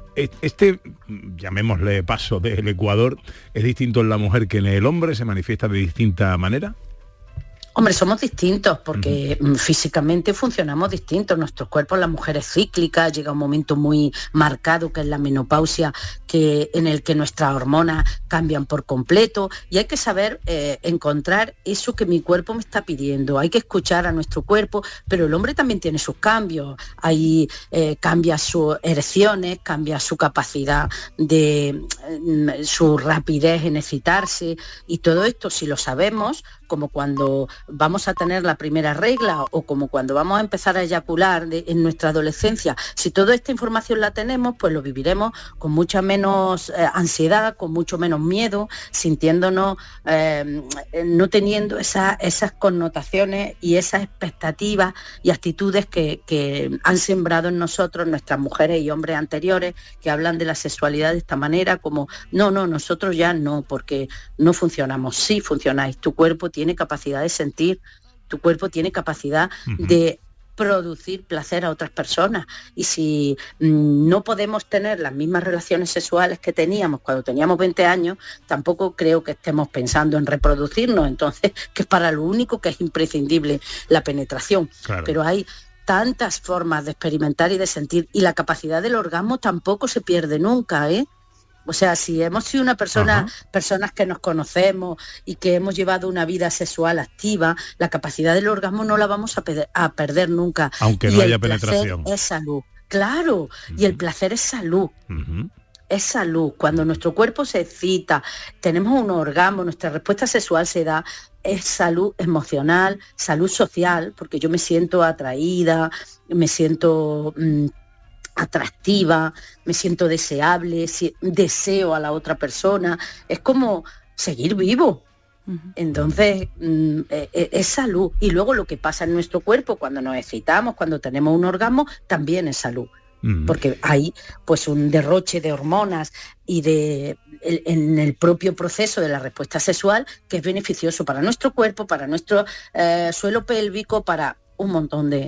[SPEAKER 6] Este, llamémosle paso del Ecuador, ¿es distinto en la mujer que en el hombre? ¿Se manifiesta de distinta manera?
[SPEAKER 10] Hombre, somos distintos porque uh-huh. físicamente funcionamos distintos. Nuestros cuerpos, las mujeres cíclicas, llega un momento muy marcado que es la menopausia, que, en el que nuestras hormonas cambian por completo y hay que saber eh, encontrar eso que mi cuerpo me está pidiendo. Hay que escuchar a nuestro cuerpo, pero el hombre también tiene sus cambios. Ahí eh, cambia sus erecciones, cambia su capacidad de eh, su rapidez en excitarse y todo esto, si lo sabemos, como cuando vamos a tener la primera regla o como cuando vamos a empezar a eyacular de, en nuestra adolescencia, si toda esta información la tenemos, pues lo viviremos con mucha menos eh, ansiedad, con mucho menos miedo, sintiéndonos, eh, no teniendo esa, esas connotaciones y esas expectativas y actitudes que, que han sembrado en nosotros nuestras mujeres y hombres anteriores que hablan de la sexualidad de esta manera, como no, no, nosotros ya no, porque no funcionamos. Sí funcionáis, tu cuerpo tiene capacidad de sentir, tu cuerpo tiene capacidad uh-huh. de producir placer a otras personas y si mmm, no podemos tener las mismas relaciones sexuales que teníamos cuando teníamos veinte años, tampoco creo que estemos pensando en reproducirnos, entonces que es para lo único que es imprescindible la penetración, claro. Pero hay tantas formas de experimentar y de sentir y la capacidad del orgasmo tampoco se pierde nunca, ¿eh? O sea, si hemos sido una persona, uh-huh. personas que nos conocemos y que hemos llevado una vida sexual activa, la capacidad del orgasmo no la vamos a, pe- a perder nunca.
[SPEAKER 6] Aunque no haya penetración.
[SPEAKER 10] Es salud, claro, uh-huh. y el placer es salud. Uh-huh. Es salud. Cuando nuestro cuerpo se excita, tenemos un orgasmo, nuestra respuesta sexual se da, es salud emocional, salud social, porque yo me siento atraída, me siento... Mmm, atractiva, me siento deseable, si, deseo a la otra persona, es como seguir vivo. Uh-huh. Entonces, mm, eh, es salud. Y luego lo que pasa en nuestro cuerpo cuando nos excitamos, cuando tenemos un orgasmo, también es salud. Uh-huh. Porque hay pues un derroche de hormonas y de el, en el propio proceso de la respuesta sexual que es beneficioso para nuestro cuerpo, para nuestro eh, suelo pélvico, para un montón de,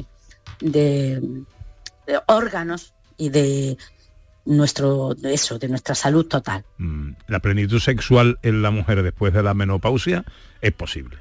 [SPEAKER 10] de, de órganos y de nuestro de eso, de nuestra salud total.
[SPEAKER 6] La plenitud sexual en la mujer después de la menopausia es posible.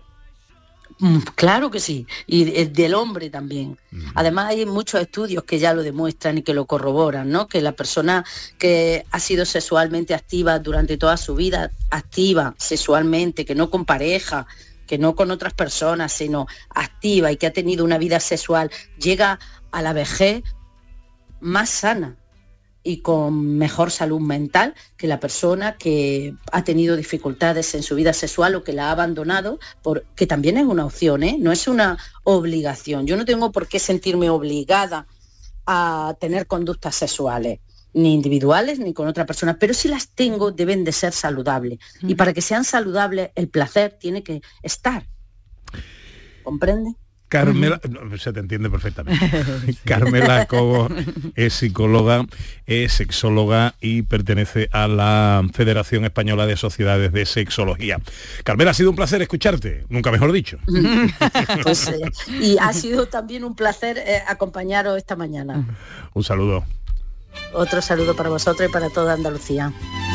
[SPEAKER 10] Claro que sí, y del hombre también. Uh-huh. Además hay muchos estudios que ya lo demuestran y que lo corroboran, ¿no? Que la persona que ha sido sexualmente activa durante toda su vida, activa sexualmente, que no con pareja, que no con otras personas, sino activa y que ha tenido una vida sexual, llega a la vejez más sana y con mejor salud mental que la persona que ha tenido dificultades en su vida sexual o que la ha abandonado, por, que también es una opción, ¿eh? No es una obligación. Yo no tengo por qué sentirme obligada a tener conductas sexuales, ni individuales ni con otra persona, pero si las tengo deben de ser saludables. Mm. Y para que sean saludables el placer tiene que estar. ¿Comprende?
[SPEAKER 6] Carmela, no, se te entiende perfectamente. Carmela Cobo es psicóloga, es sexóloga y pertenece a la Federación Española de Sociedades de Sexología. Carmela, ha sido un placer escucharte, nunca mejor dicho.
[SPEAKER 10] Pues, eh, y ha sido también un placer eh, acompañaros esta mañana.
[SPEAKER 6] Un saludo.
[SPEAKER 10] Otro saludo para vosotros y para toda Andalucía.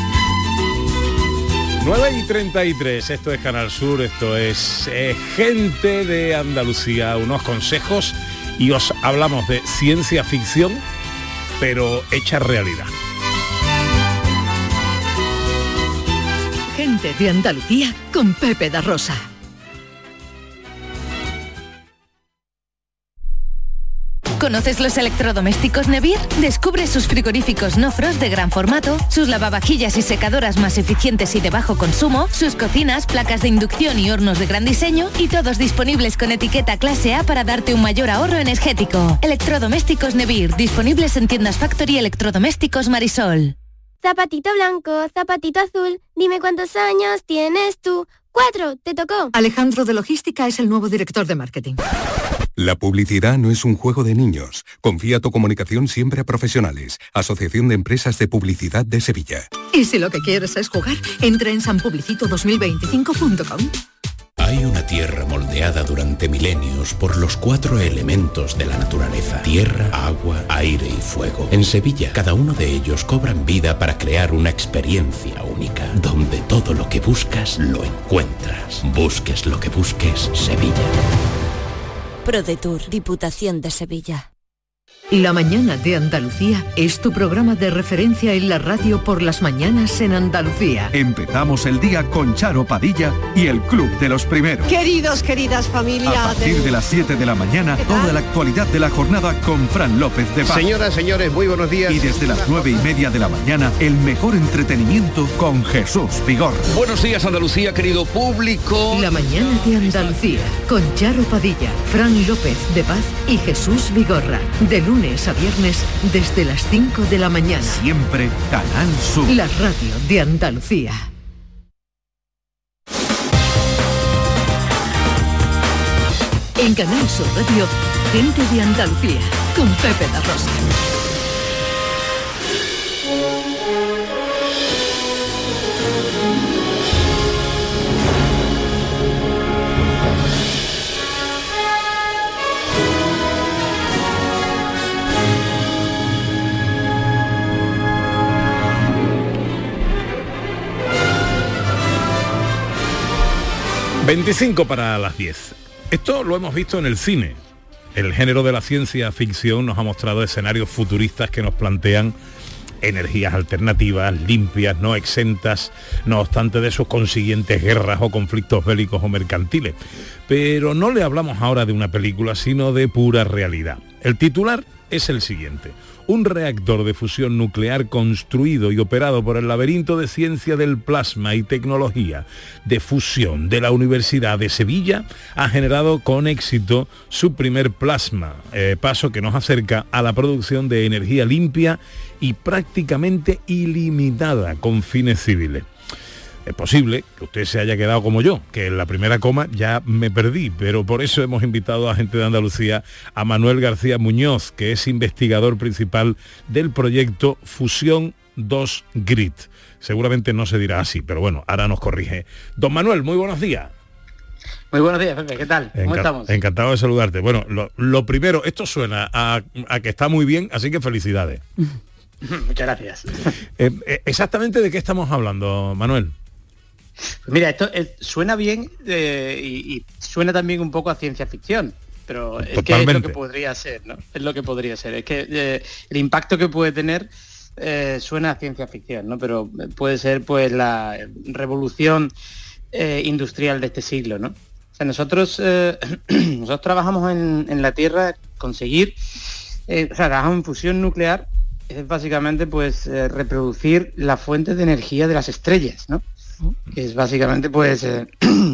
[SPEAKER 6] nueve y treinta y tres, esto es Canal Sur, esto es eh, Gente de Andalucía, unos consejos y os hablamos de ciencia ficción, pero hecha realidad.
[SPEAKER 2] Gente de Andalucía con Pepe da Rosa.
[SPEAKER 11] ¿Conoces los electrodomésticos Nevir? Descubre sus frigoríficos no frost de gran formato, sus lavavajillas y secadoras más eficientes y de bajo consumo, sus cocinas, placas de inducción y hornos de gran diseño y todos disponibles con etiqueta clase A para darte un mayor ahorro energético. Electrodomésticos Nevir, disponibles en tiendas Factory Electrodomésticos Marisol.
[SPEAKER 12] Zapatito blanco, zapatito azul, dime cuántos años tienes tú. Cuatro, te tocó.
[SPEAKER 2] Alejandro de Logística es el nuevo director de marketing.
[SPEAKER 13] La publicidad no es un juego de niños. Confía tu comunicación siempre a profesionales. Asociación de Empresas de Publicidad de Sevilla.
[SPEAKER 2] Y si lo que quieres es jugar, entra en san publicito dos mil veinticinco punto com.
[SPEAKER 14] Hay una tierra moldeada durante milenios por los cuatro elementos de la naturaleza: tierra, agua, aire y fuego. En Sevilla, cada uno de ellos cobran vida para crear una experiencia única, donde todo lo que buscas lo encuentras. Busques lo que busques, Sevilla.
[SPEAKER 15] ProDetour, Diputación de Sevilla.
[SPEAKER 2] La mañana de Andalucía es tu programa de referencia en la radio por las mañanas en Andalucía.
[SPEAKER 3] Empezamos el día con Charo Padilla y el Club de los Primeros.
[SPEAKER 16] Queridos, queridas familias.
[SPEAKER 3] A partir de las siete de la mañana, toda la actualidad de la jornada con Fran López de Paz.
[SPEAKER 17] Señoras, señores, muy buenos días.
[SPEAKER 3] Y desde las nueve y media de la mañana, el mejor entretenimiento con Jesús Vigorra.
[SPEAKER 4] Buenos días, Andalucía, querido público.
[SPEAKER 2] La mañana de Andalucía con Charo Padilla, Fran López de Paz y Jesús Vigorra. De lunes a viernes desde las cinco de la mañana.
[SPEAKER 3] Siempre Canal Sur.
[SPEAKER 2] La radio de Andalucía. En Canal Sur Radio, gente de Andalucía, con Pepe da Rosa.
[SPEAKER 6] veinticinco para las diez. Esto lo hemos visto en el cine. El género de la ciencia ficción nos ha mostrado escenarios futuristas que nos plantean energías alternativas, limpias, no exentas, no obstante de sus consiguientes guerras o conflictos bélicos o mercantiles. Pero no le hablamos ahora de una película, sino de pura realidad. El titular es el siguiente: un reactor de fusión nuclear construido y operado por el Laberinto de Ciencia del Plasma y Tecnología de Fusión de la Universidad de Sevilla ha generado con éxito su primer plasma, eh, paso que nos acerca a la producción de energía limpia y prácticamente ilimitada con fines civiles. Es posible que usted se haya quedado como yo, que en la primera coma ya me perdí, pero por eso hemos invitado a gente de Andalucía, a Manuel García Muñoz, que es investigador principal del proyecto Fusión dos Grid. Seguramente no se dirá así, pero bueno, ahora nos corrige. Don Manuel, muy buenos días.
[SPEAKER 18] Muy buenos días, Pepe, ¿qué tal? ¿Cómo
[SPEAKER 6] Enca-
[SPEAKER 18] estamos?
[SPEAKER 6] Encantado de saludarte. Bueno, lo, lo primero, esto suena a, a que está muy bien, así que felicidades.
[SPEAKER 18] Muchas gracias.
[SPEAKER 6] Eh, eh, exactamente de qué estamos hablando, Manuel.
[SPEAKER 18] Pues mira, esto eh, suena bien eh, y, y suena también un poco a ciencia ficción, pero es
[SPEAKER 6] Totalmente.
[SPEAKER 18] que es lo que podría ser, ¿no? Es lo que podría ser. Es que eh, el impacto que puede tener eh, suena a ciencia ficción, ¿no? Pero puede ser pues la revolución eh, industrial de este siglo, ¿no? O sea, nosotros eh, nosotros trabajamos en, en la Tierra conseguir, eh, o sea, trabajamos en fusión nuclear, es básicamente pues eh, reproducir las fuentes de energía de las estrellas, ¿no? Que es básicamente pues eh,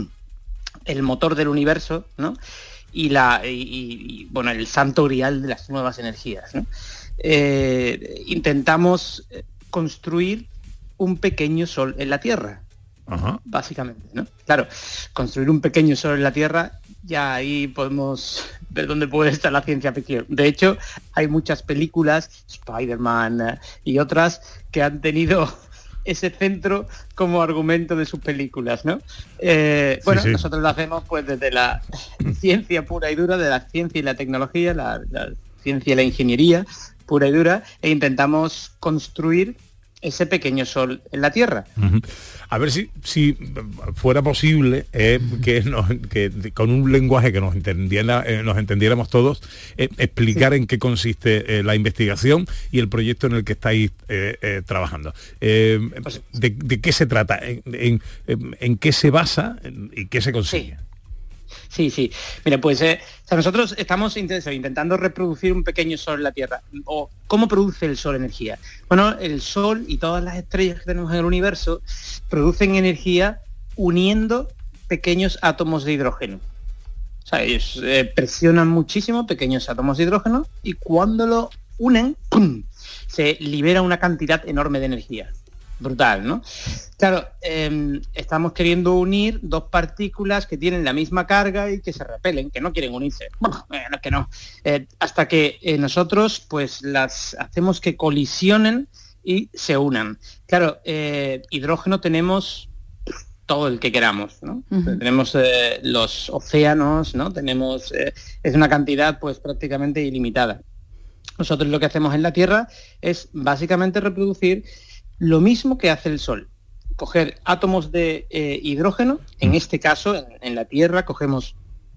[SPEAKER 18] el motor del universo, ¿no? Y la y, y, bueno, el santo grial de las nuevas energías, ¿no? Eh, intentamos construir un pequeño sol en la Tierra. Ajá. Básicamente, ¿no? Claro, construir un pequeño sol en la Tierra, ya ahí podemos ver dónde puede estar la ciencia ficción. De hecho, hay muchas películas, Spider-Man eh, y otras, que han tenido ese centro como argumento de sus películas, ¿no? Eh, bueno, sí, sí. Nosotros lo hacemos pues desde la ciencia pura y dura, de la ciencia y la tecnología, la, la ciencia y la ingeniería pura y dura, e intentamos construir ese pequeño sol en la Tierra.
[SPEAKER 6] Uh-huh. A ver si, si fuera posible eh, que, nos, que con un lenguaje que nos entendiera, eh, nos entendiéramos todos, eh, explicar sí. en qué consiste eh, la investigación y el proyecto en el que estáis eh, eh, trabajando. Eh, pues, de, ¿De qué se trata? ¿En, en, en qué se basa y qué se consigue?
[SPEAKER 18] Sí. Sí, sí. Mira, pues eh, o sea, nosotros estamos intentando reproducir un pequeño sol en la Tierra. ¿O cómo produce el Sol energía? Bueno, el Sol y todas las estrellas que tenemos en el universo producen energía uniendo pequeños átomos de hidrógeno. O sea, ellos eh, presionan muchísimo pequeños átomos de hidrógeno y cuando lo unen, ¡pum!, se libera una cantidad enorme de energía. brutal, ¿no? Claro, eh, estamos queriendo unir dos partículas que tienen la misma carga y que se repelen, que no quieren unirse. Bueno, eh, no, que no. Eh, hasta que eh, nosotros pues las hacemos que colisionen y se unan. Claro, eh, hidrógeno tenemos todo el que queramos, ¿no? Uh-huh. Tenemos eh, los océanos, ¿no? Tenemos, eh, es una cantidad pues prácticamente ilimitada. Nosotros lo que hacemos en la Tierra es básicamente reproducir lo mismo que hace el Sol. Coger átomos de eh, hidrógeno, en este caso, en, en la Tierra, cogemos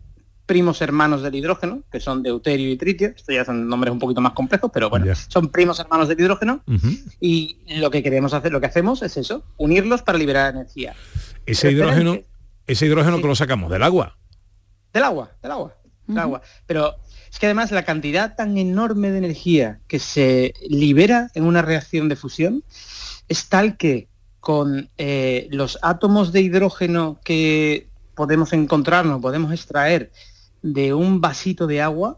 [SPEAKER 18] primos hermanos del hidrógeno, que son deuterio y tritio. Estos ya son nombres un poquito más complejos, pero bueno, yeah. son primos hermanos del hidrógeno. Uh-huh. Y lo que queremos hacer, lo que hacemos es eso, unirlos para liberar energía.
[SPEAKER 6] Ese hidrógeno, ese hidrógeno sí. que lo sacamos del agua.
[SPEAKER 18] Del agua, del agua, uh-huh. del agua. Pero es que además la cantidad tan enorme de energía que se libera en una reacción de fusión es tal que con eh, los átomos de hidrógeno que podemos encontrarnos, podemos extraer de un vasito de agua,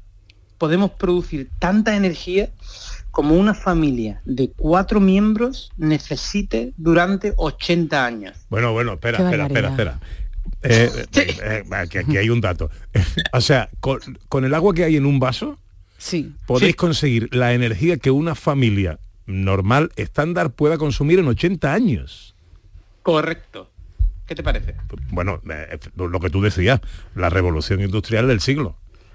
[SPEAKER 18] podemos producir tanta energía como una familia de cuatro miembros necesite durante ochenta años.
[SPEAKER 6] Bueno, bueno, espera, espera, espera, espera. Eh, sí. eh, eh, aquí, aquí hay un dato. O sea, con, con el agua que hay en un vaso,
[SPEAKER 8] sí.
[SPEAKER 6] podéis
[SPEAKER 18] sí.
[SPEAKER 6] conseguir la energía que una familia normal, estándar, pueda consumir en ochenta años.
[SPEAKER 18] Correcto. ¿Qué te parece?
[SPEAKER 6] Bueno, eh, lo que tú decías, la revolución industrial del siglo.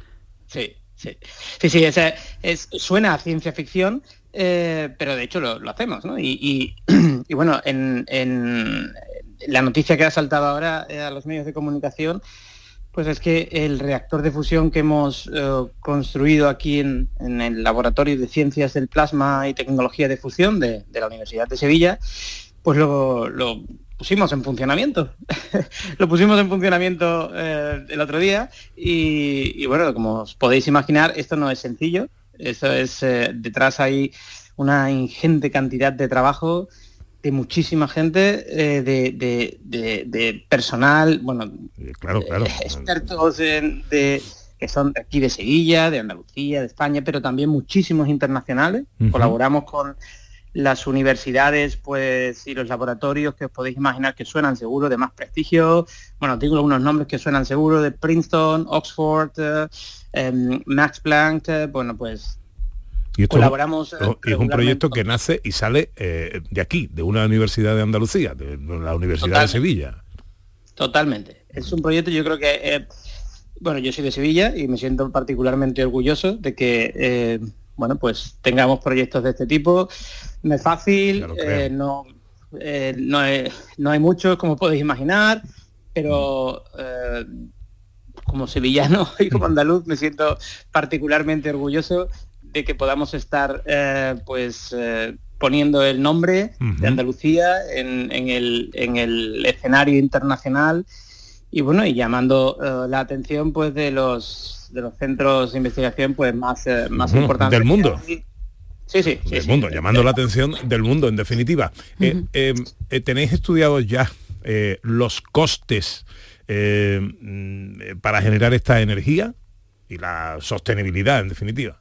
[SPEAKER 18] Sí, sí. Sí, sí, es, es, suena a ciencia ficción, eh, pero de hecho lo, lo hacemos, ¿no? Y, y, y bueno, en, en la noticia que ha saltado ahora a los medios de comunicación, pues es que el reactor de fusión que hemos eh, construido aquí en, en el Laboratorio de Ciencias del Plasma y Tecnología de Fusión de, de la Universidad de Sevilla, pues lo, lo pusimos en funcionamiento. Lo pusimos en funcionamiento eh, el otro día y, y bueno, como os podéis imaginar, esto no es sencillo. Esto es, eh, detrás hay una ingente cantidad de trabajo de muchísima gente, eh, de, de, de, de personal, bueno,
[SPEAKER 6] claro, claro.
[SPEAKER 18] Eh, expertos en, de, que son de aquí de Sevilla, de Andalucía, de España, pero también muchísimos internacionales. Uh-huh. Colaboramos con las universidades pues y los laboratorios que os podéis imaginar que suenan seguro, de más prestigio. Bueno, tengo algunos nombres que suenan seguro, de Princeton, Oxford, eh, eh, Max Planck, eh, bueno, pues
[SPEAKER 6] y esto
[SPEAKER 18] colaboramos.
[SPEAKER 6] Es, es un proyecto que nace y sale eh, de aquí, de una universidad de Andalucía, de la Universidad Totalmente. de Sevilla.
[SPEAKER 18] Totalmente. Es un proyecto, yo creo que, eh, bueno, yo soy de Sevilla y me siento particularmente orgulloso de que, eh, bueno, pues tengamos proyectos de este tipo. No es fácil, eh, no, eh, no, hay, no hay muchos, como podéis imaginar, pero eh, como sevillano y como andaluz me siento particularmente orgulloso de que podamos estar eh, pues eh, poniendo el nombre uh-huh. de Andalucía en, en, el, en el escenario internacional y bueno, y llamando uh, la atención pues de los de los centros de investigación pues más, eh, más uh-huh. importantes
[SPEAKER 6] del mundo.
[SPEAKER 18] Sí, sí, sí.
[SPEAKER 6] Del
[SPEAKER 18] sí,
[SPEAKER 6] mundo,
[SPEAKER 18] sí.
[SPEAKER 6] llamando la atención del mundo, en definitiva. Uh-huh. Eh, eh, eh, ¿Tenéis estudiados ya eh, los costes eh, para generar esta energía y la sostenibilidad, en definitiva?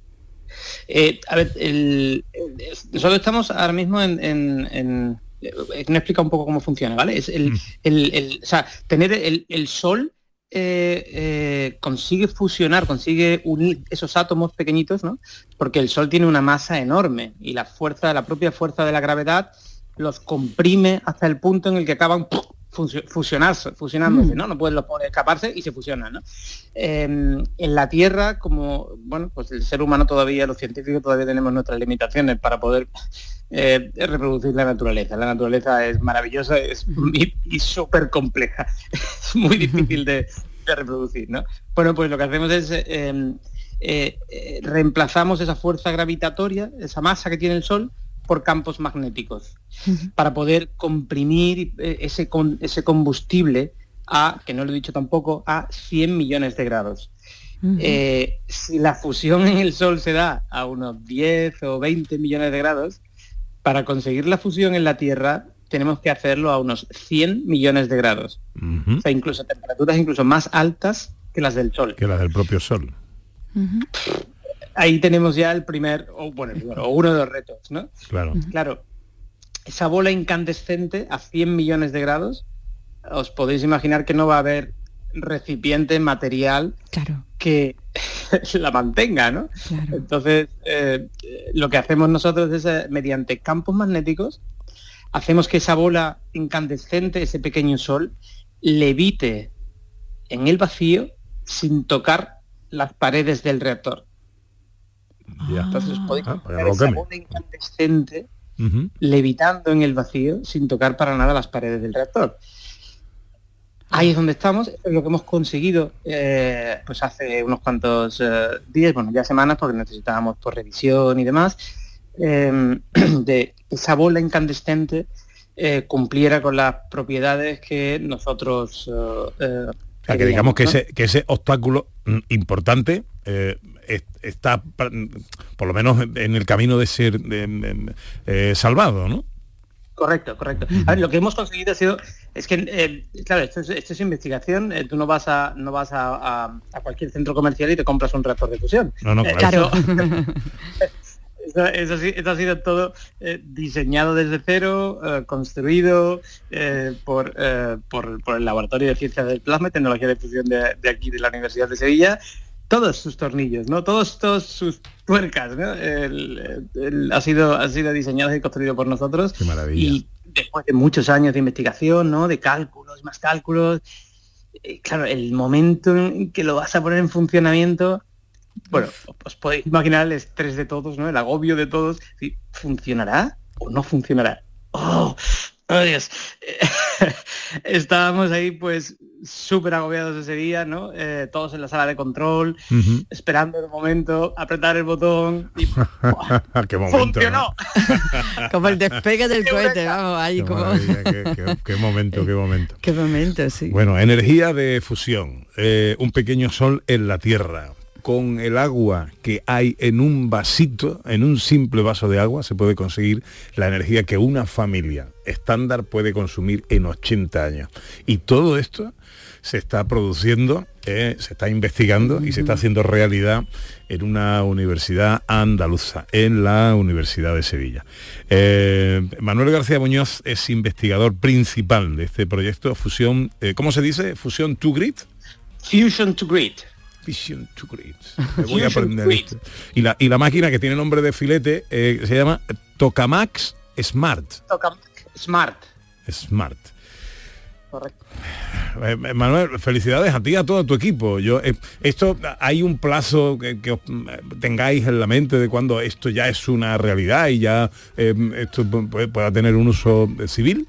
[SPEAKER 18] Eh, a ver, el, el, nosotros estamos ahora mismo en... en, en me explica un poco cómo funciona, ¿vale? Es el, mm. el, el, o sea, tener el, el sol eh, eh, consigue fusionar, consigue unir esos átomos pequeñitos, ¿no? Porque el sol tiene una masa enorme y la fuerza, la propia fuerza de la gravedad los comprime hasta el punto en el que acaban ¡pum!, fusionarse, fusionándose, mm. ¿no? No pueden los poner escaparse y se fusionan, ¿no? Eh, en la Tierra, como, bueno, pues el ser humano todavía, los científicos todavía tenemos nuestras limitaciones para poder eh, reproducir la naturaleza. La naturaleza es maravillosa es, y, y súper compleja. Es muy difícil de, de reproducir, ¿no? Bueno, pues lo que hacemos es eh, eh, eh, reemplazamos esa fuerza gravitatoria, esa masa que tiene el Sol, por campos magnéticos, uh-huh. para poder comprimir ese, con, ese combustible a, que no lo he dicho tampoco, a cien millones de grados. Uh-huh. Eh, si la fusión en el Sol se da a unos diez o veinte millones de grados, para conseguir la fusión en la Tierra tenemos que hacerlo a unos cien millones de grados. Uh-huh. O sea, incluso temperaturas incluso más altas que las del Sol.
[SPEAKER 6] Que las del propio Sol.
[SPEAKER 18] Uh-huh. Ahí tenemos ya el primer, o bueno, o uno de los retos, ¿no?
[SPEAKER 6] Claro.
[SPEAKER 18] Claro. esa bola incandescente a cien millones de grados, os podéis imaginar que no va a haber recipiente material
[SPEAKER 8] claro.
[SPEAKER 18] que la mantenga, ¿no?
[SPEAKER 8] Claro.
[SPEAKER 18] Entonces, eh, lo que hacemos nosotros es, eh, mediante campos magnéticos, hacemos que esa bola incandescente, ese pequeño sol, levite en el vacío sin tocar las paredes del reactor.
[SPEAKER 6] Ya.
[SPEAKER 18] Entonces podéis
[SPEAKER 6] Ah,
[SPEAKER 18] ver esa bola incandescente
[SPEAKER 6] uh-huh.
[SPEAKER 18] levitando en el vacío sin tocar para nada las paredes del reactor. Ahí es donde estamos, es lo que hemos conseguido eh, pues hace unos cuantos eh, días, bueno, ya semanas, porque necesitábamos por revisión y demás, eh, de esa bola incandescente eh, cumpliera con las propiedades que nosotros... Eh, eh,
[SPEAKER 6] o sea, que digamos que,
[SPEAKER 18] ¿no?
[SPEAKER 6] ese, que ese obstáculo mm, importante eh, es, está, por lo menos, en el camino de ser de, de, eh, salvado, ¿no?
[SPEAKER 18] Correcto, correcto. A ver, lo que hemos conseguido ha sido, es que, eh, claro, esto es, esto es investigación, eh, tú no vas a no vas a, a, a cualquier centro comercial y te compras un reactor de fusión.
[SPEAKER 6] No, no,
[SPEAKER 18] claro. Eso, eso, sí, eso ha sido todo eh, diseñado desde cero, eh, construido eh, por, eh, por, por el Laboratorio de Ciencias del Plasma y Tecnología de Fusión de, de aquí, de la Universidad de Sevilla. Todos sus tornillos, ¿no? Todos, todos sus tuercas, ¿no? El, el, el, ha sido ha sido diseñado y construido por nosotros.
[SPEAKER 6] Qué maravilla.
[SPEAKER 18] Y después de muchos años de investigación, ¿no? De cálculos, más cálculos. Eh, claro, el momento en que lo vas a poner en funcionamiento, bueno, os podéis imaginar el estrés de todos, ¿no? El agobio de todos. ¿Sí? ¿Funcionará o no funcionará? ¡Oh! ¡Oh, Dios! Estábamos ahí, pues, súper agobiados ese día, ¿no? Eh, todos en la sala de control, uh-huh. esperando el momento, apretar el botón y
[SPEAKER 6] ¡qué momento!
[SPEAKER 18] ¡Funcionó!
[SPEAKER 8] ¿No? Como el despegue del cohete, vamos, ahí
[SPEAKER 6] qué
[SPEAKER 8] como...
[SPEAKER 6] Qué, qué, qué momento, qué momento.
[SPEAKER 8] Qué momento, sí.
[SPEAKER 6] Bueno, energía de fusión, eh, un pequeño sol en la Tierra. Con el agua que hay en un vasito, en un simple vaso de agua, se puede conseguir la energía que una familia estándar puede consumir en ochenta años. Y todo esto se está produciendo, eh, se está investigando y se está haciendo realidad en una universidad andaluza, en la Universidad de Sevilla. Eh, Manuel García Muñoz es investigador principal de este proyecto Fusión, eh, ¿cómo se dice? ¿Fusión to Grid?
[SPEAKER 18] Fusion to Grid.
[SPEAKER 6] Fusion to Grid. Me voy a aprender esto. Y la, y la máquina, que tiene nombre de filete, eh, se llama Tokamak Smart.
[SPEAKER 18] Tokamak Smart.
[SPEAKER 6] Smart.
[SPEAKER 18] Correcto.
[SPEAKER 6] Eh, Manuel, felicidades a ti y a todo tu equipo. Yo, eh, esto, hay un plazo que, que os tengáis en la mente de cuando esto ya es una realidad y ya eh, esto pueda tener un uso civil.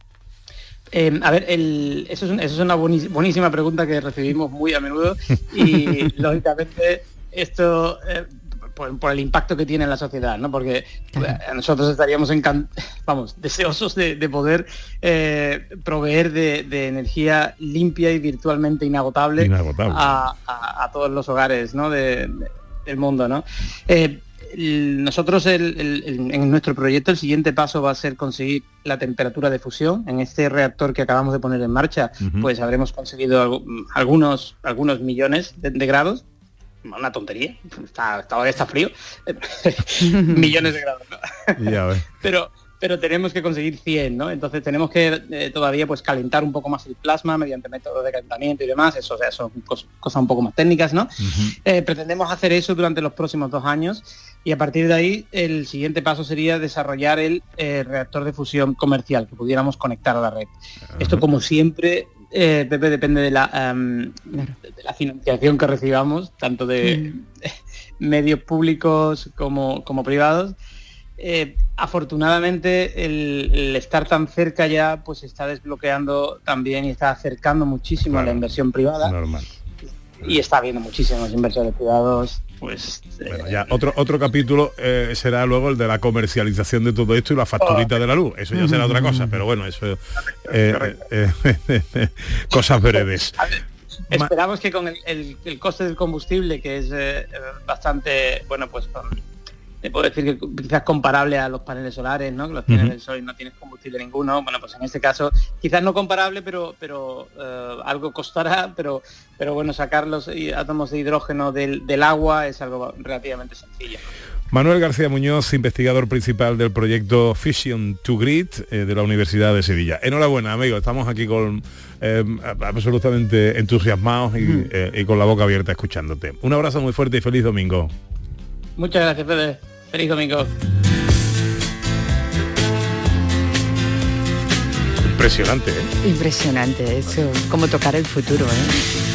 [SPEAKER 18] Eh, a ver, el, eso, es un, eso es una buenísima pregunta que recibimos muy a menudo y lógicamente esto eh, por, por el impacto que tiene en la sociedad, ¿no? Porque eh, nosotros estaríamos encant vamos, deseosos de, de poder eh, proveer de, de energía limpia y virtualmente inagotable,
[SPEAKER 6] inagotable.
[SPEAKER 18] A, a, a todos los hogares, ¿no? de, de, del mundo, ¿no? Eh, Nosotros el, el, el, en nuestro proyecto el siguiente paso va a ser conseguir la temperatura de fusión. En este reactor que acabamos de poner en marcha, uh-huh. pues habremos conseguido algo, algunos algunos millones de, de grados. Una tontería, está, está, está frío. Millones de grados, ¿no?
[SPEAKER 6] Ya ves.
[SPEAKER 18] Pero pero tenemos que conseguir cien, ¿no? Entonces tenemos que eh, todavía pues calentar un poco más el plasma mediante métodos de calentamiento y demás. Eso, o sea, son cos cosas un poco más técnicas, ¿no? Uh-huh. eh, pretendemos hacer eso durante los próximos dos años y a partir de ahí el siguiente paso sería desarrollar el eh, reactor de fusión comercial que pudiéramos conectar a la red. Uh-huh. Esto, como siempre, eh, Pepe, depende de la, um, de la financiación que recibamos, tanto de uh-huh. medios públicos como, como privados. Eh, afortunadamente el, el estar tan cerca ya pues está desbloqueando también y está acercando muchísimo claro, a la inversión privada.
[SPEAKER 6] Normal.
[SPEAKER 18] Y está habiendo muchísimos inversores privados. Pues
[SPEAKER 6] bueno, ya otro otro capítulo eh, será luego el de la comercialización de todo esto y la facturita oh. de la luz. Eso ya será otra cosa, pero bueno, eso eh, eh, eh, cosas breves.
[SPEAKER 18] Esperamos que con el, el, el coste del combustible, que es eh, bastante, bueno, pues con, te puedo decir que quizás comparable a los paneles solares, ¿no? Que los tienes uh-huh. del sol y no tienes combustible ninguno. Bueno, pues en este caso quizás no comparable, pero pero uh, algo costará, pero pero bueno, sacar los átomos de hidrógeno del, del agua es algo relativamente sencillo.
[SPEAKER 6] Manuel García Muñoz, investigador principal del proyecto Fission to Grid eh, de la Universidad de Sevilla. Enhorabuena, amigos, estamos aquí con eh, absolutamente entusiasmados y, mm. eh, y con la boca abierta escuchándote. Un abrazo muy fuerte y feliz domingo.
[SPEAKER 18] Muchas gracias, Fede. Feliz domingo.
[SPEAKER 6] Impresionante, ¿eh?
[SPEAKER 8] Impresionante, eso, como tocar el futuro, ¿eh?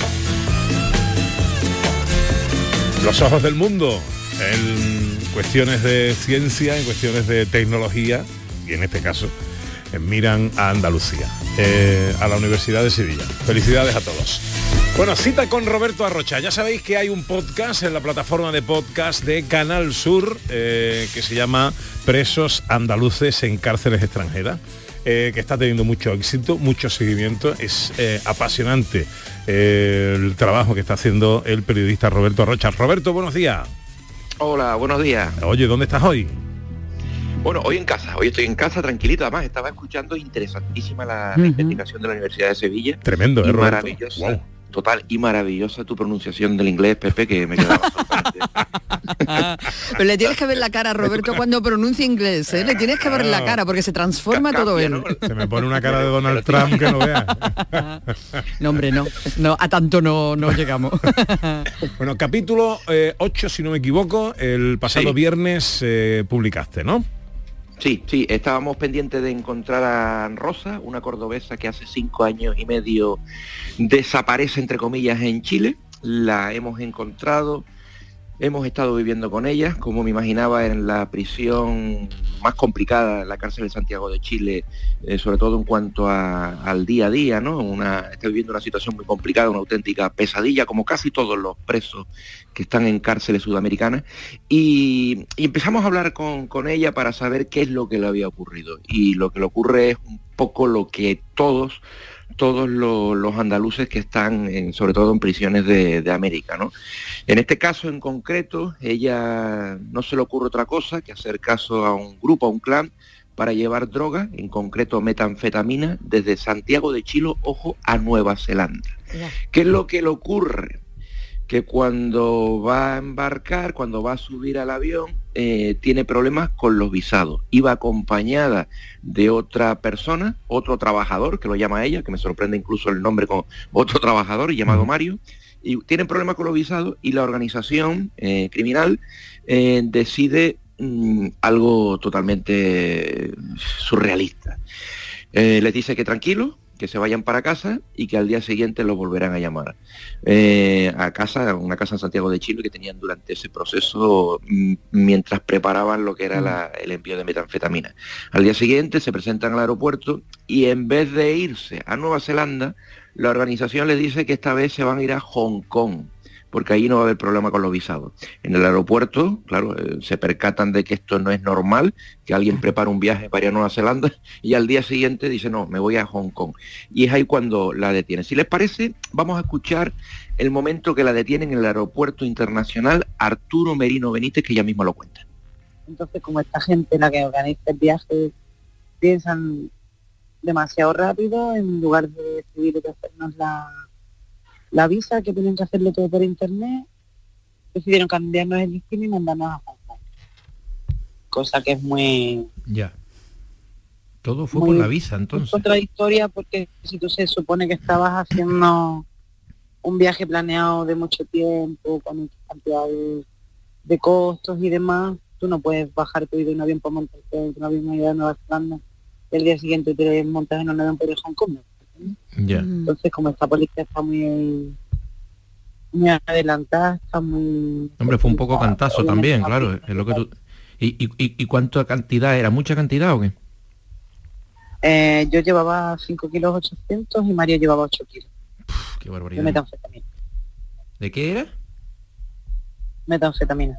[SPEAKER 6] Los ojos del mundo, en cuestiones de ciencia, en cuestiones de tecnología, y en este caso, eh, miran a Andalucía, eh, a la Universidad de Sevilla. Felicidades a todos. Bueno, cita con Roberto Arrocha. Ya sabéis que hay un podcast en la plataforma de podcast de Canal Sur, eh, que se llama Presos Andaluces en Cárceles Extranjeras. Eh, que está teniendo mucho éxito, mucho seguimiento. Es eh, apasionante eh, el trabajo que está haciendo el periodista Roberto Arrocha. Roberto, buenos días.
[SPEAKER 17] Hola, buenos días.
[SPEAKER 6] Oye, ¿dónde estás hoy?
[SPEAKER 17] Bueno, hoy en casa, hoy estoy en casa tranquilito, además estaba escuchando interesantísima la, uh-huh. la investigación de la Universidad de Sevilla.
[SPEAKER 6] Tremendo, ¿eh, Roberto?
[SPEAKER 17] Maravillosa. Wow. Total y maravillosa tu pronunciación del inglés, Pepe, que me quedaba sorprendente.
[SPEAKER 8] Pero le tienes que ver la cara a Roberto cuando pronuncia inglés, ¿eh? Le tienes que ver la cara porque se transforma todo él.
[SPEAKER 6] ¿No? Se me pone una cara de Donald Trump que no veas.
[SPEAKER 8] No, hombre, no. No, a tanto no, no llegamos.
[SPEAKER 6] Bueno, capítulo eh, ocho, si no me equivoco, el pasado sí. viernes eh, publicaste, ¿no?
[SPEAKER 17] Sí, sí, estábamos pendientes de encontrar a Rosa, una cordobesa que hace cinco años y medio desaparece, entre comillas, en Chile. La hemos encontrado, hemos estado viviendo con ella, como me imaginaba, en la prisión más complicada, la cárcel de Santiago de Chile, eh, sobre todo en cuanto a, al día a día, ¿no? Una, está viviendo una situación muy complicada, una auténtica pesadilla, como casi todos los presos que están en cárceles sudamericanas, y, y empezamos a hablar con, con ella para saber qué es lo que le había ocurrido, y lo que le ocurre es un poco lo que todos todos los, los andaluces que están en, sobre todo en prisiones de, de América, ¿no? En este caso en concreto, ella no se le ocurre otra cosa que hacer caso a un grupo, a un clan, para llevar droga, en concreto metanfetamina, desde Santiago de Chile, ojo, a Nueva Zelanda. Yeah. ¿Qué es lo que le ocurre? Que cuando va a embarcar, cuando va a subir al avión, eh, tiene problemas con los visados. Iba acompañada de otra persona, otro trabajador, que lo llama ella, que me sorprende incluso el nombre con otro trabajador llamado Mario, y tienen problemas con los visados y la organización eh, criminal eh, decide mmm, algo totalmente surrealista. Eh, les dice que tranquilo, que se vayan para casa y que al día siguiente los volverán a llamar eh, a casa, una casa en Santiago de Chile que tenían durante ese proceso m- mientras preparaban lo que era la, el envío de metanfetamina. Al día siguiente se presentan al aeropuerto y en vez de irse a Nueva Zelanda, la organización les dice que esta vez se van a ir a Hong Kong, porque ahí no va a haber problema con los visados. En el aeropuerto, claro, eh, se percatan de que esto no es normal, que alguien prepara un viaje para ir a Nueva Zelanda y al día siguiente dice, no, me voy a Hong Kong. Y es ahí cuando la detienen. Si les parece, vamos a escuchar el momento que la detienen en el aeropuerto internacional Arturo Merino Benítez, que ella misma lo cuenta.
[SPEAKER 19] Entonces, como esta gente, la que organiza el viaje, piensan demasiado rápido, en lugar de decidir de hacernos la... la visa, que tienen que hacerlo todo por internet, decidieron cambiarnos el destino y mandarnos a Hong Kong. Cosa que es muy...
[SPEAKER 20] Ya. Todo fue por la visa, entonces.
[SPEAKER 19] Es contradictoria, porque si tú se supone que estabas haciendo un viaje planeado de mucho tiempo, con mucha cantidad de, de costos y demás, tú no puedes bajar tu de un avión para montarte en un avión de Nueva Zelanda, y el día siguiente te montas en un avión para ir a Hong Kong.
[SPEAKER 20] Yeah.
[SPEAKER 19] Entonces, como esta policía está muy muy adelantada, está muy...
[SPEAKER 20] Hombre, fue un poco cantazo también, claro, es lo que tú... ¿Y, y, y cuánta cantidad era? ¿Mucha cantidad o qué?
[SPEAKER 19] Eh, yo llevaba cinco kilos ochocientos y Mario llevaba ocho kilos.
[SPEAKER 20] Uf, qué barbaridad.
[SPEAKER 19] De metanfetamina.
[SPEAKER 20] ¿De qué era?
[SPEAKER 19] Metanfetamina.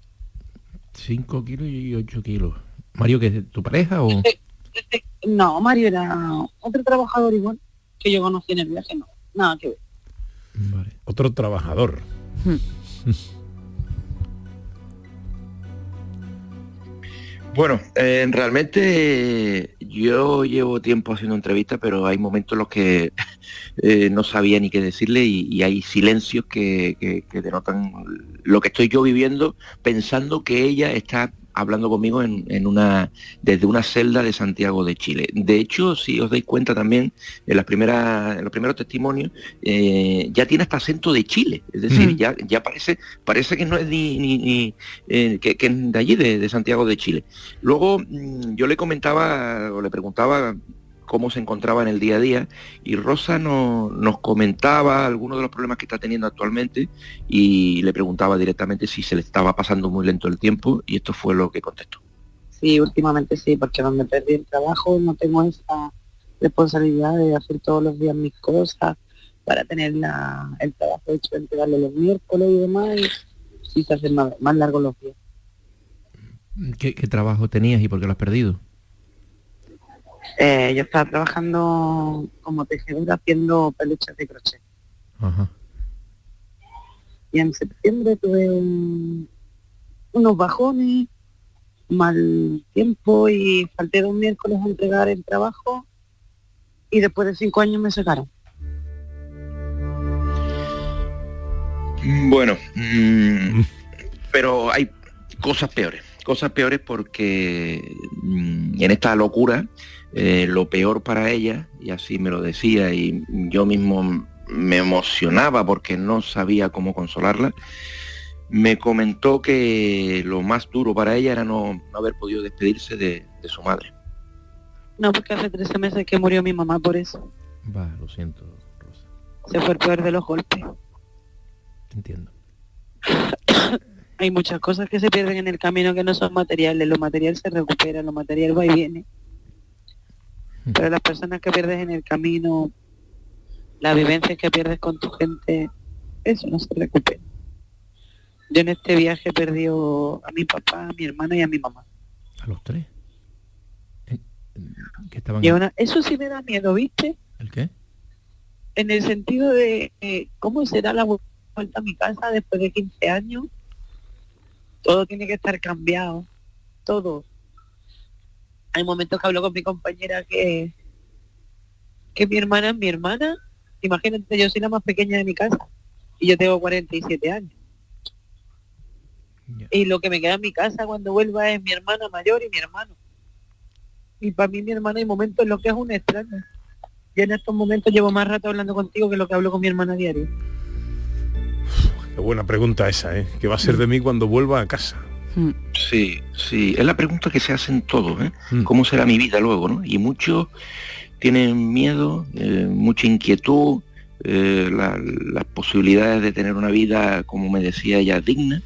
[SPEAKER 20] cinco kilos y ocho kilos. ¿Mario, que es tu pareja o...?
[SPEAKER 19] No, Mario era otro trabajador igual que yo conocí en el viaje, no, nada que ver.
[SPEAKER 6] Vale. Otro trabajador.
[SPEAKER 17] Bueno, eh, realmente yo llevo tiempo haciendo entrevistas, pero hay momentos en los que eh, no sabía ni qué decirle y, y hay silencios que, que, que denotan lo que estoy yo viviendo, pensando que ella está hablando conmigo en, en una desde una celda de Santiago de Chile. De hecho, si os dais cuenta también, en las primeras, en los primeros testimonios, eh, ya tiene hasta acento de Chile. Es decir, mm. ya, ya parece, parece que no es ni, ni, ni eh, que, que es de allí, de, de Santiago de Chile. Luego mmm, yo le comentaba o le preguntaba cómo se encontraba en el día a día, y Rosa no, nos comentaba algunos de los problemas que está teniendo actualmente, y le preguntaba directamente si se le estaba pasando muy lento el tiempo, y esto fue lo que contestó.
[SPEAKER 19] Sí, últimamente sí, porque donde perdí el trabajo no tengo esa responsabilidad de hacer todos los días mis cosas para tener la, el trabajo hecho, entregarlo los miércoles y demás, y sí se hacen más, más largos los días.
[SPEAKER 20] ¿Qué, ¿Qué trabajo tenías y por qué lo has perdido?
[SPEAKER 19] Eh, yo estaba trabajando como tejedora haciendo peluches de crochet.
[SPEAKER 20] Ajá.
[SPEAKER 19] Y en septiembre tuve un, unos bajones, mal tiempo, y falté dos miércoles a entregar el trabajo y después de cinco años me sacaron.
[SPEAKER 17] Bueno, mmm, pero hay cosas peores, cosas peores porque mmm, en esta locura Eh, lo peor para ella, y así me lo decía, y yo mismo me emocionaba porque no sabía cómo consolarla, me comentó que lo más duro para ella era no, no haber podido despedirse de, de su madre.
[SPEAKER 19] No, porque hace trece meses que murió mi mamá por eso.
[SPEAKER 20] Va, lo siento, Rosa.
[SPEAKER 19] Se fue el peor de los golpes.
[SPEAKER 20] Te entiendo.
[SPEAKER 19] Hay muchas cosas que se pierden en el camino que no son materiales. Lo material se recupera, lo material va y viene. Pero las personas que pierdes en el camino, las vivencias que pierdes con tu gente, eso no se recupera. Yo en este viaje perdí a mi papá, a mi hermana y a mi mamá.
[SPEAKER 20] ¿A los tres? ¿Qué estaban?
[SPEAKER 19] Y una, eso sí me da miedo, ¿viste?
[SPEAKER 20] ¿El qué?
[SPEAKER 19] En el sentido de eh, cómo será la vuelta a mi casa después de quince años. Todo tiene que estar cambiado, todo. Hay momentos que hablo con mi compañera que que mi hermana es mi hermana. Imagínate, yo soy la más pequeña de mi casa y yo tengo cuarenta y siete años. Yeah. Y lo que me queda en mi casa cuando vuelva es mi hermana mayor y mi hermano. Y para mí mi hermana hay momentos en los que es un extraño. Yo en estos momentos llevo más rato hablando contigo que lo que hablo con mi hermana a diario.
[SPEAKER 6] Qué buena pregunta esa, ¿eh? ¿Qué va a ser de mí cuando vuelva a casa?
[SPEAKER 17] Sí, sí, es la pregunta que se hacen todos, ¿eh? Mm. ¿Cómo será mi vida luego, no? Y muchos tienen miedo, eh, mucha inquietud, eh, la, las posibilidades de tener una vida, como me decía ella, digna,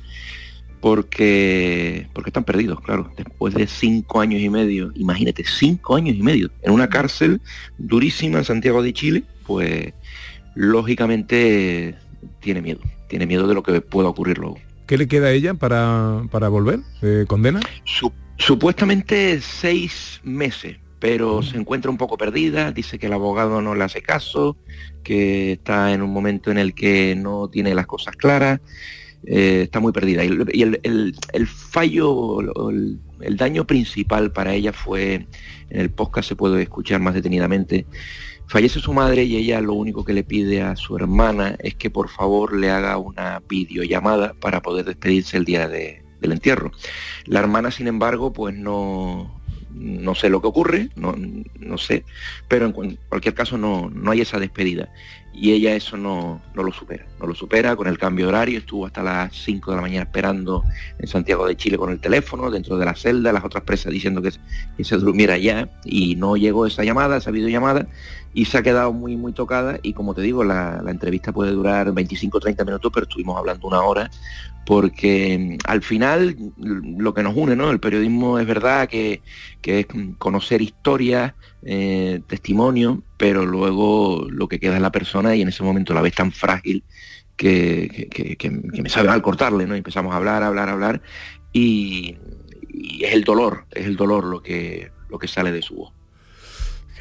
[SPEAKER 17] porque porque están perdidos, claro. Después de cinco años y medio, imagínate, cinco años y medio, en una cárcel durísima en Santiago de Chile, pues lógicamente tiene miedo, tiene miedo de lo que pueda ocurrir luego.
[SPEAKER 6] ¿Qué le queda a ella para, para volver? ¿Eh, ¿Condena?
[SPEAKER 17] Su, supuestamente seis meses, pero mm. se encuentra un poco perdida, dice que el abogado no le hace caso, que está en un momento en el que no tiene las cosas claras, eh, está muy perdida. Y, y el, el, el fallo, el, el daño principal para ella fue, en el podcast se puede escuchar más detenidamente, fallece su madre y ella lo único que le pide a su hermana es que por favor le haga una videollamada para poder despedirse el día de, del entierro. La hermana, sin embargo, pues no, no sé lo que ocurre, no, no sé, pero en cualquier caso no, no hay esa despedida. Y ella eso no, no lo supera, no lo supera con el cambio de horario, estuvo hasta las cinco de la mañana esperando en Santiago de Chile con el teléfono, dentro de la celda, las otras presas diciendo que, que se durmiera ya, y no llegó esa llamada, esa videollamada, y se ha quedado muy muy tocada, y como te digo, la, la entrevista puede durar veinticinco o treinta minutos, pero estuvimos hablando una hora, porque al final lo que nos une, ¿no? El periodismo es verdad que, que es conocer historias, eh, testimonios, pero luego lo que queda es la persona, y en ese momento la ves tan frágil que, que, que, que, que me sabe mal cortarle, ¿no? Y empezamos a hablar, hablar, hablar, y, y es el dolor, es el dolor lo que, lo que sale de su voz.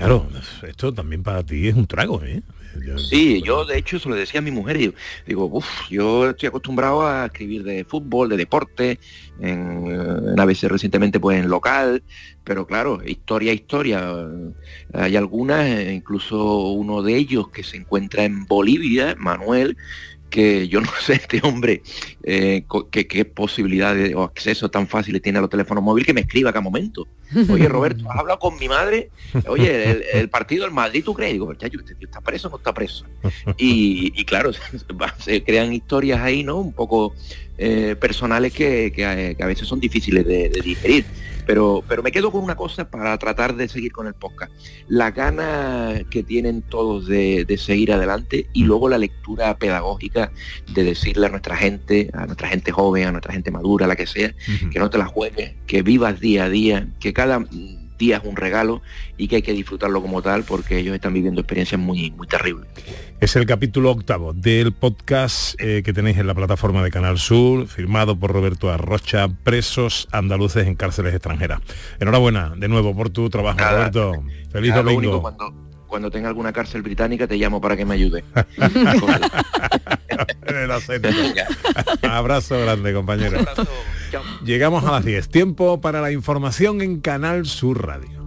[SPEAKER 6] Claro, esto también para ti es un trago, ¿eh? Yo,
[SPEAKER 17] sí, yo de hecho se lo decía a mi mujer y digo, uff, yo estoy acostumbrado a escribir de fútbol, de deporte, en, en a veces recientemente pues en local, pero claro, historia, historia. Hay algunas, incluso uno de ellos que se encuentra en Bolivia, Manuel, que yo no sé este hombre eh, qué, qué posibilidades o acceso tan fáciles tiene a los teléfonos móviles, que me escriba a cada momento. Oye, Roberto, ¿has hablado con mi madre? Oye, el, el partido del Madrid, ¿tú crees? Digo, chacho, ¿este tío está preso o no está preso? Y, y claro, se crean historias ahí, ¿no? Un poco eh, personales que, que, que a veces son difíciles de, de digerir. Pero, pero me quedo con una cosa para tratar de seguir con el podcast. La gana que tienen todos de, de seguir adelante y luego la lectura pedagógica de decirle a nuestra gente, a nuestra gente joven, a nuestra gente madura, la que sea, uh-huh. que no te la juegues, que vivas día a día, que cada día es un regalo y que hay que disfrutarlo como tal porque ellos están viviendo experiencias muy, muy terribles.
[SPEAKER 6] Es el capítulo octavo del podcast eh, que tenéis en la plataforma de Canal Sur, firmado por Roberto Arrocha, Presos andaluces en cárceles extranjeras. Enhorabuena de nuevo por tu trabajo, Nada, Roberto. Feliz
[SPEAKER 17] nada,
[SPEAKER 6] domingo.
[SPEAKER 17] Lo único, cuando, cuando tenga alguna cárcel británica te llamo para que me ayude.
[SPEAKER 6] En el acento. Abrazo grande, compañero. Abrazo. Llegamos a las diez. Tiempo para la información en Canal Sur Radio.